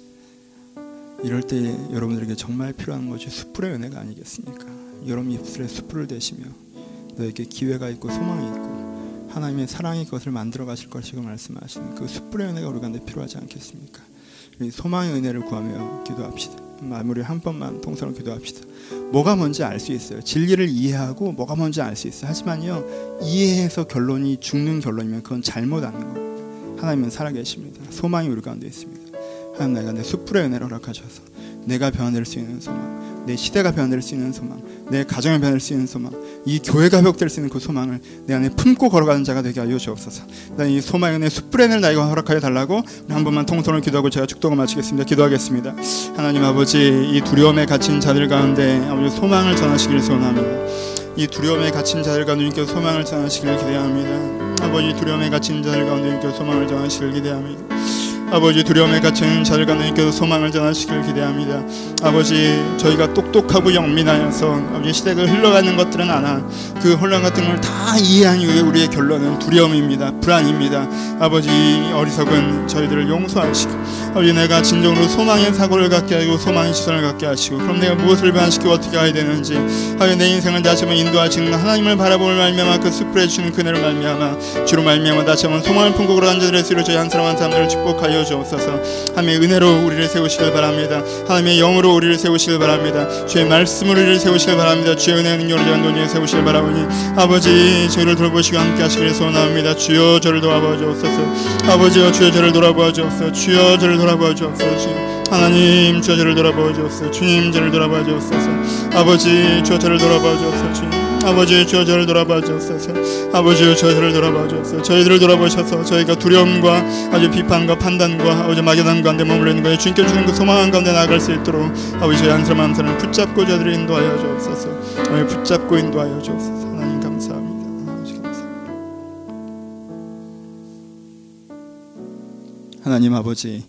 이럴 때 여러분들에게 정말 필요한 것이 숯불의 은혜가 아니겠습니까? 여러분 입술에 숯불을 대시며 너에게 기회가 있고 소망이 있고 하나님의 사랑의 것을 만들어 가실 것이고 말씀하시는 그 숯불의 은혜가 우리 가운데 필요하지 않겠습니까? 우리 소망의 은혜를 구하며 기도합시다. 마무리 한 번만 통성으로 기도합시다. 뭐가 뭔지 알 수 있어요. 진리를 이해하고 뭐가 뭔지 알 수 있어요. 하지만요, 이해해서 결론이 죽는 결론이면 그건 잘못 아는 거예요. 하나님은 살아계십니다. 소망이 우리 가운데 있습니다. 하나님 내가 내 숯불의 은혜를 허락하셔서 내가 변화될 수 있는 소망, 내 시대가 변화될 수 있는 소망, 내 가정이 변화될 수 있는 소망, 이 교회가 회복될 수 있는 그 소망을 내 안에 품고 걸어가는 자가 되게 하여 주옵소서. 이 소망의 은혜 숯불의 은혜를 나에게 허락하여 달라고 한 번만 통성을 기도하고 제가 축도를 마치겠습니다. 기도하겠습니다. 하나님 아버지, 이 두려움에 갇힌 자들 가운데 아버지 소망을 전하시기를 소원합니다. 이 두려움에 갇힌 자들 가운데 주님께 소망을 전하시기를 기대합니다. 아버지 주님께 갇힌 자들 가운데 주님께 소망을 전하시기를 기대합니다. 아버지 두려움에 갇힌 자들 가운데 주님께서 소망을 전하시길 기대합니다. 아버지 저희가 똑똑하고 영민하여서 아버지 시대가 흘러가는 것들은 아나 그 혼란 같은 걸 다 이해한 이후에 우리의 결론은 두려움입니다. 불안입니다. 아버지 어리석은 저희들을 용서하시고 아버지 내가 진정으로 소망의 사고를 갖게 하고 소망의 시선을 갖게 하시고 그럼 내가 무엇을 변화시키고 어떻게 해야 되는지 하여 내 인생을 다시 한번 인도하시는 하나님을 바라보는 말미암아 그 숯불에 주는 그늘을 말미암아 주로 말미암아 다시 한번 소망을 품고 걸어가는 자들의 수로 저희 한 사람 한 사람들을 축복하여 주옵소서. 하나님의 은혜로 우리를 세우시길 바랍니다. 하나님의 영으로 우리를 세우시길 바랍니다. 주의 말씀으로 우리를 세우시길 바랍니다. 주의 은혜와 능력으로 저희 한동안에 세우시길 바라보니 아버지 저희를 돌보시고 함께 하시기를 소원합니다. 주여 저를 돌아보아 주옵소서. 아버지여 주여 저를 돌아보아 주옵소서. 주여 저를 돌아보아 주옵소서. 하나님 주여 저를 돌아보아 주옵소서. 주님 저를 돌아보아 주옵소서. 아버지 주여 저를 돌아보아 주옵소서. 주님 아버지 주여 저를 돌아봐 주옵소서. 아버지 주여 저를 돌아봐 주옵소서. 저희들을 돌아보셔서 저희가 두려움과 아주 비판과 판단과 아버지 막연한 가운데 머물러 있는 것에 주님께 주는 그 소망한 가운데 나아갈 수 있도록 아버지 저희 한 사람 한 사람 붙잡고 저희들을 인도하여 주옵소서. 아버지 붙잡고 인도하여 주옵소서. 하나님 감사합니다. 아버지 감사합니다. 하나님 아버지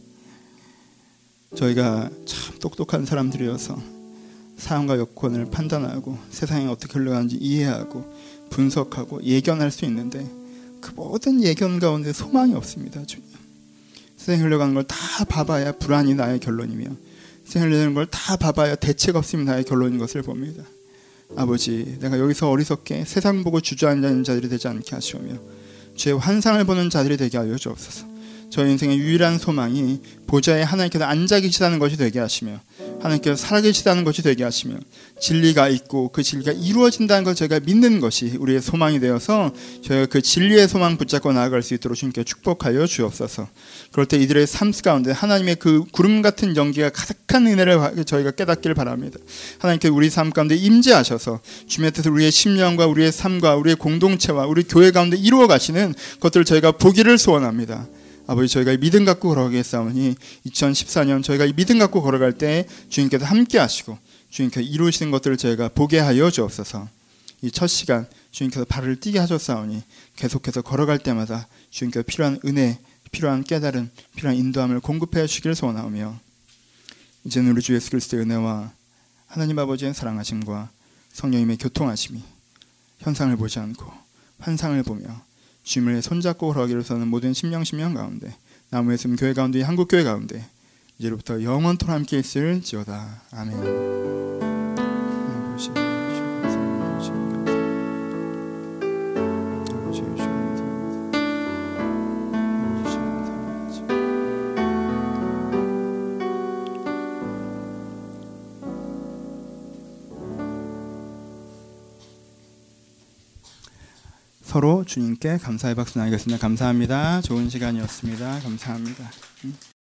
저희가 참 똑똑한 사람들이어서 사용과 여건을 판단하고 세상이 어떻게 흘러가는지 이해하고 분석하고 예견할 수 있는데 그 모든 예견 가운데 소망이 없습니다. 주님 세상이 흘러가는 걸 다 봐봐야 불안이 나의 결론이며 세상이 흘러가는 걸 다 봐봐야 대책 없음이 나의 결론인 것을 봅니다. 아버지 내가 여기서 어리석게 세상 보고 주저앉는 자들이 되지 않게 하시오며 주의 환상을 보는 자들이 되게 하여 주옵소서. 저희 인생의 유일한 소망이 보좌에 하나님께서 앉아 계시다는 것이 되게 하시며 하나님께서 살아계시다는 것이 되게 하시며 진리가 있고 그 진리가 이루어진다는 걸 저희가 믿는 것이 우리의 소망이 되어서 저희가 그 진리의 소망 붙잡고 나아갈 수 있도록 주님께 축복하여 주옵소서. 그럴 때 이들의 삶 가운데 하나님의 그 구름 같은 연기가 가득한 은혜를 저희가 깨닫기를 바랍니다. 하나님께 우리 삶 가운데 임재하셔서 주님의 뜻을 우리의 심령과 우리의 삶과 우리의 공동체와 우리 교회 가운데 이루어 가시는 것들을 저희가 보기를 소원합니다. 아버지, 저희가 믿음 갖고 걸어가겠사오니 2014년 저희가 이 믿음 갖고 걸어갈 때 주님께서 함께 하시고 주님께서 이루시는 것들을 저희가 보게 하여 주옵소서. 이 첫 시간 주님께서 발을 뛰게 하셨사오니 계속해서 걸어갈 때마다 주님께서 필요한 은혜, 필요한 깨달음, 필요한 인도함을 공급해 주시기를 소원하오며 이제는 우리 주 예수 그리스도의 은혜와 하나님 아버지의 사랑하심과 성령님의 교통하심이 현상을 보지 않고 환상을 보며 주님을 손잡고 걸어가기로 서는 모든 심령 가운데 나무의 숨 교회 가운데 한국 교회 가운데 이제로부터 영원토록 함께 있을지어다. 아멘. 서로 주님께 감사의 박수 나누겠습니다. 감사합니다. 좋은 시간이었습니다. 감사합니다.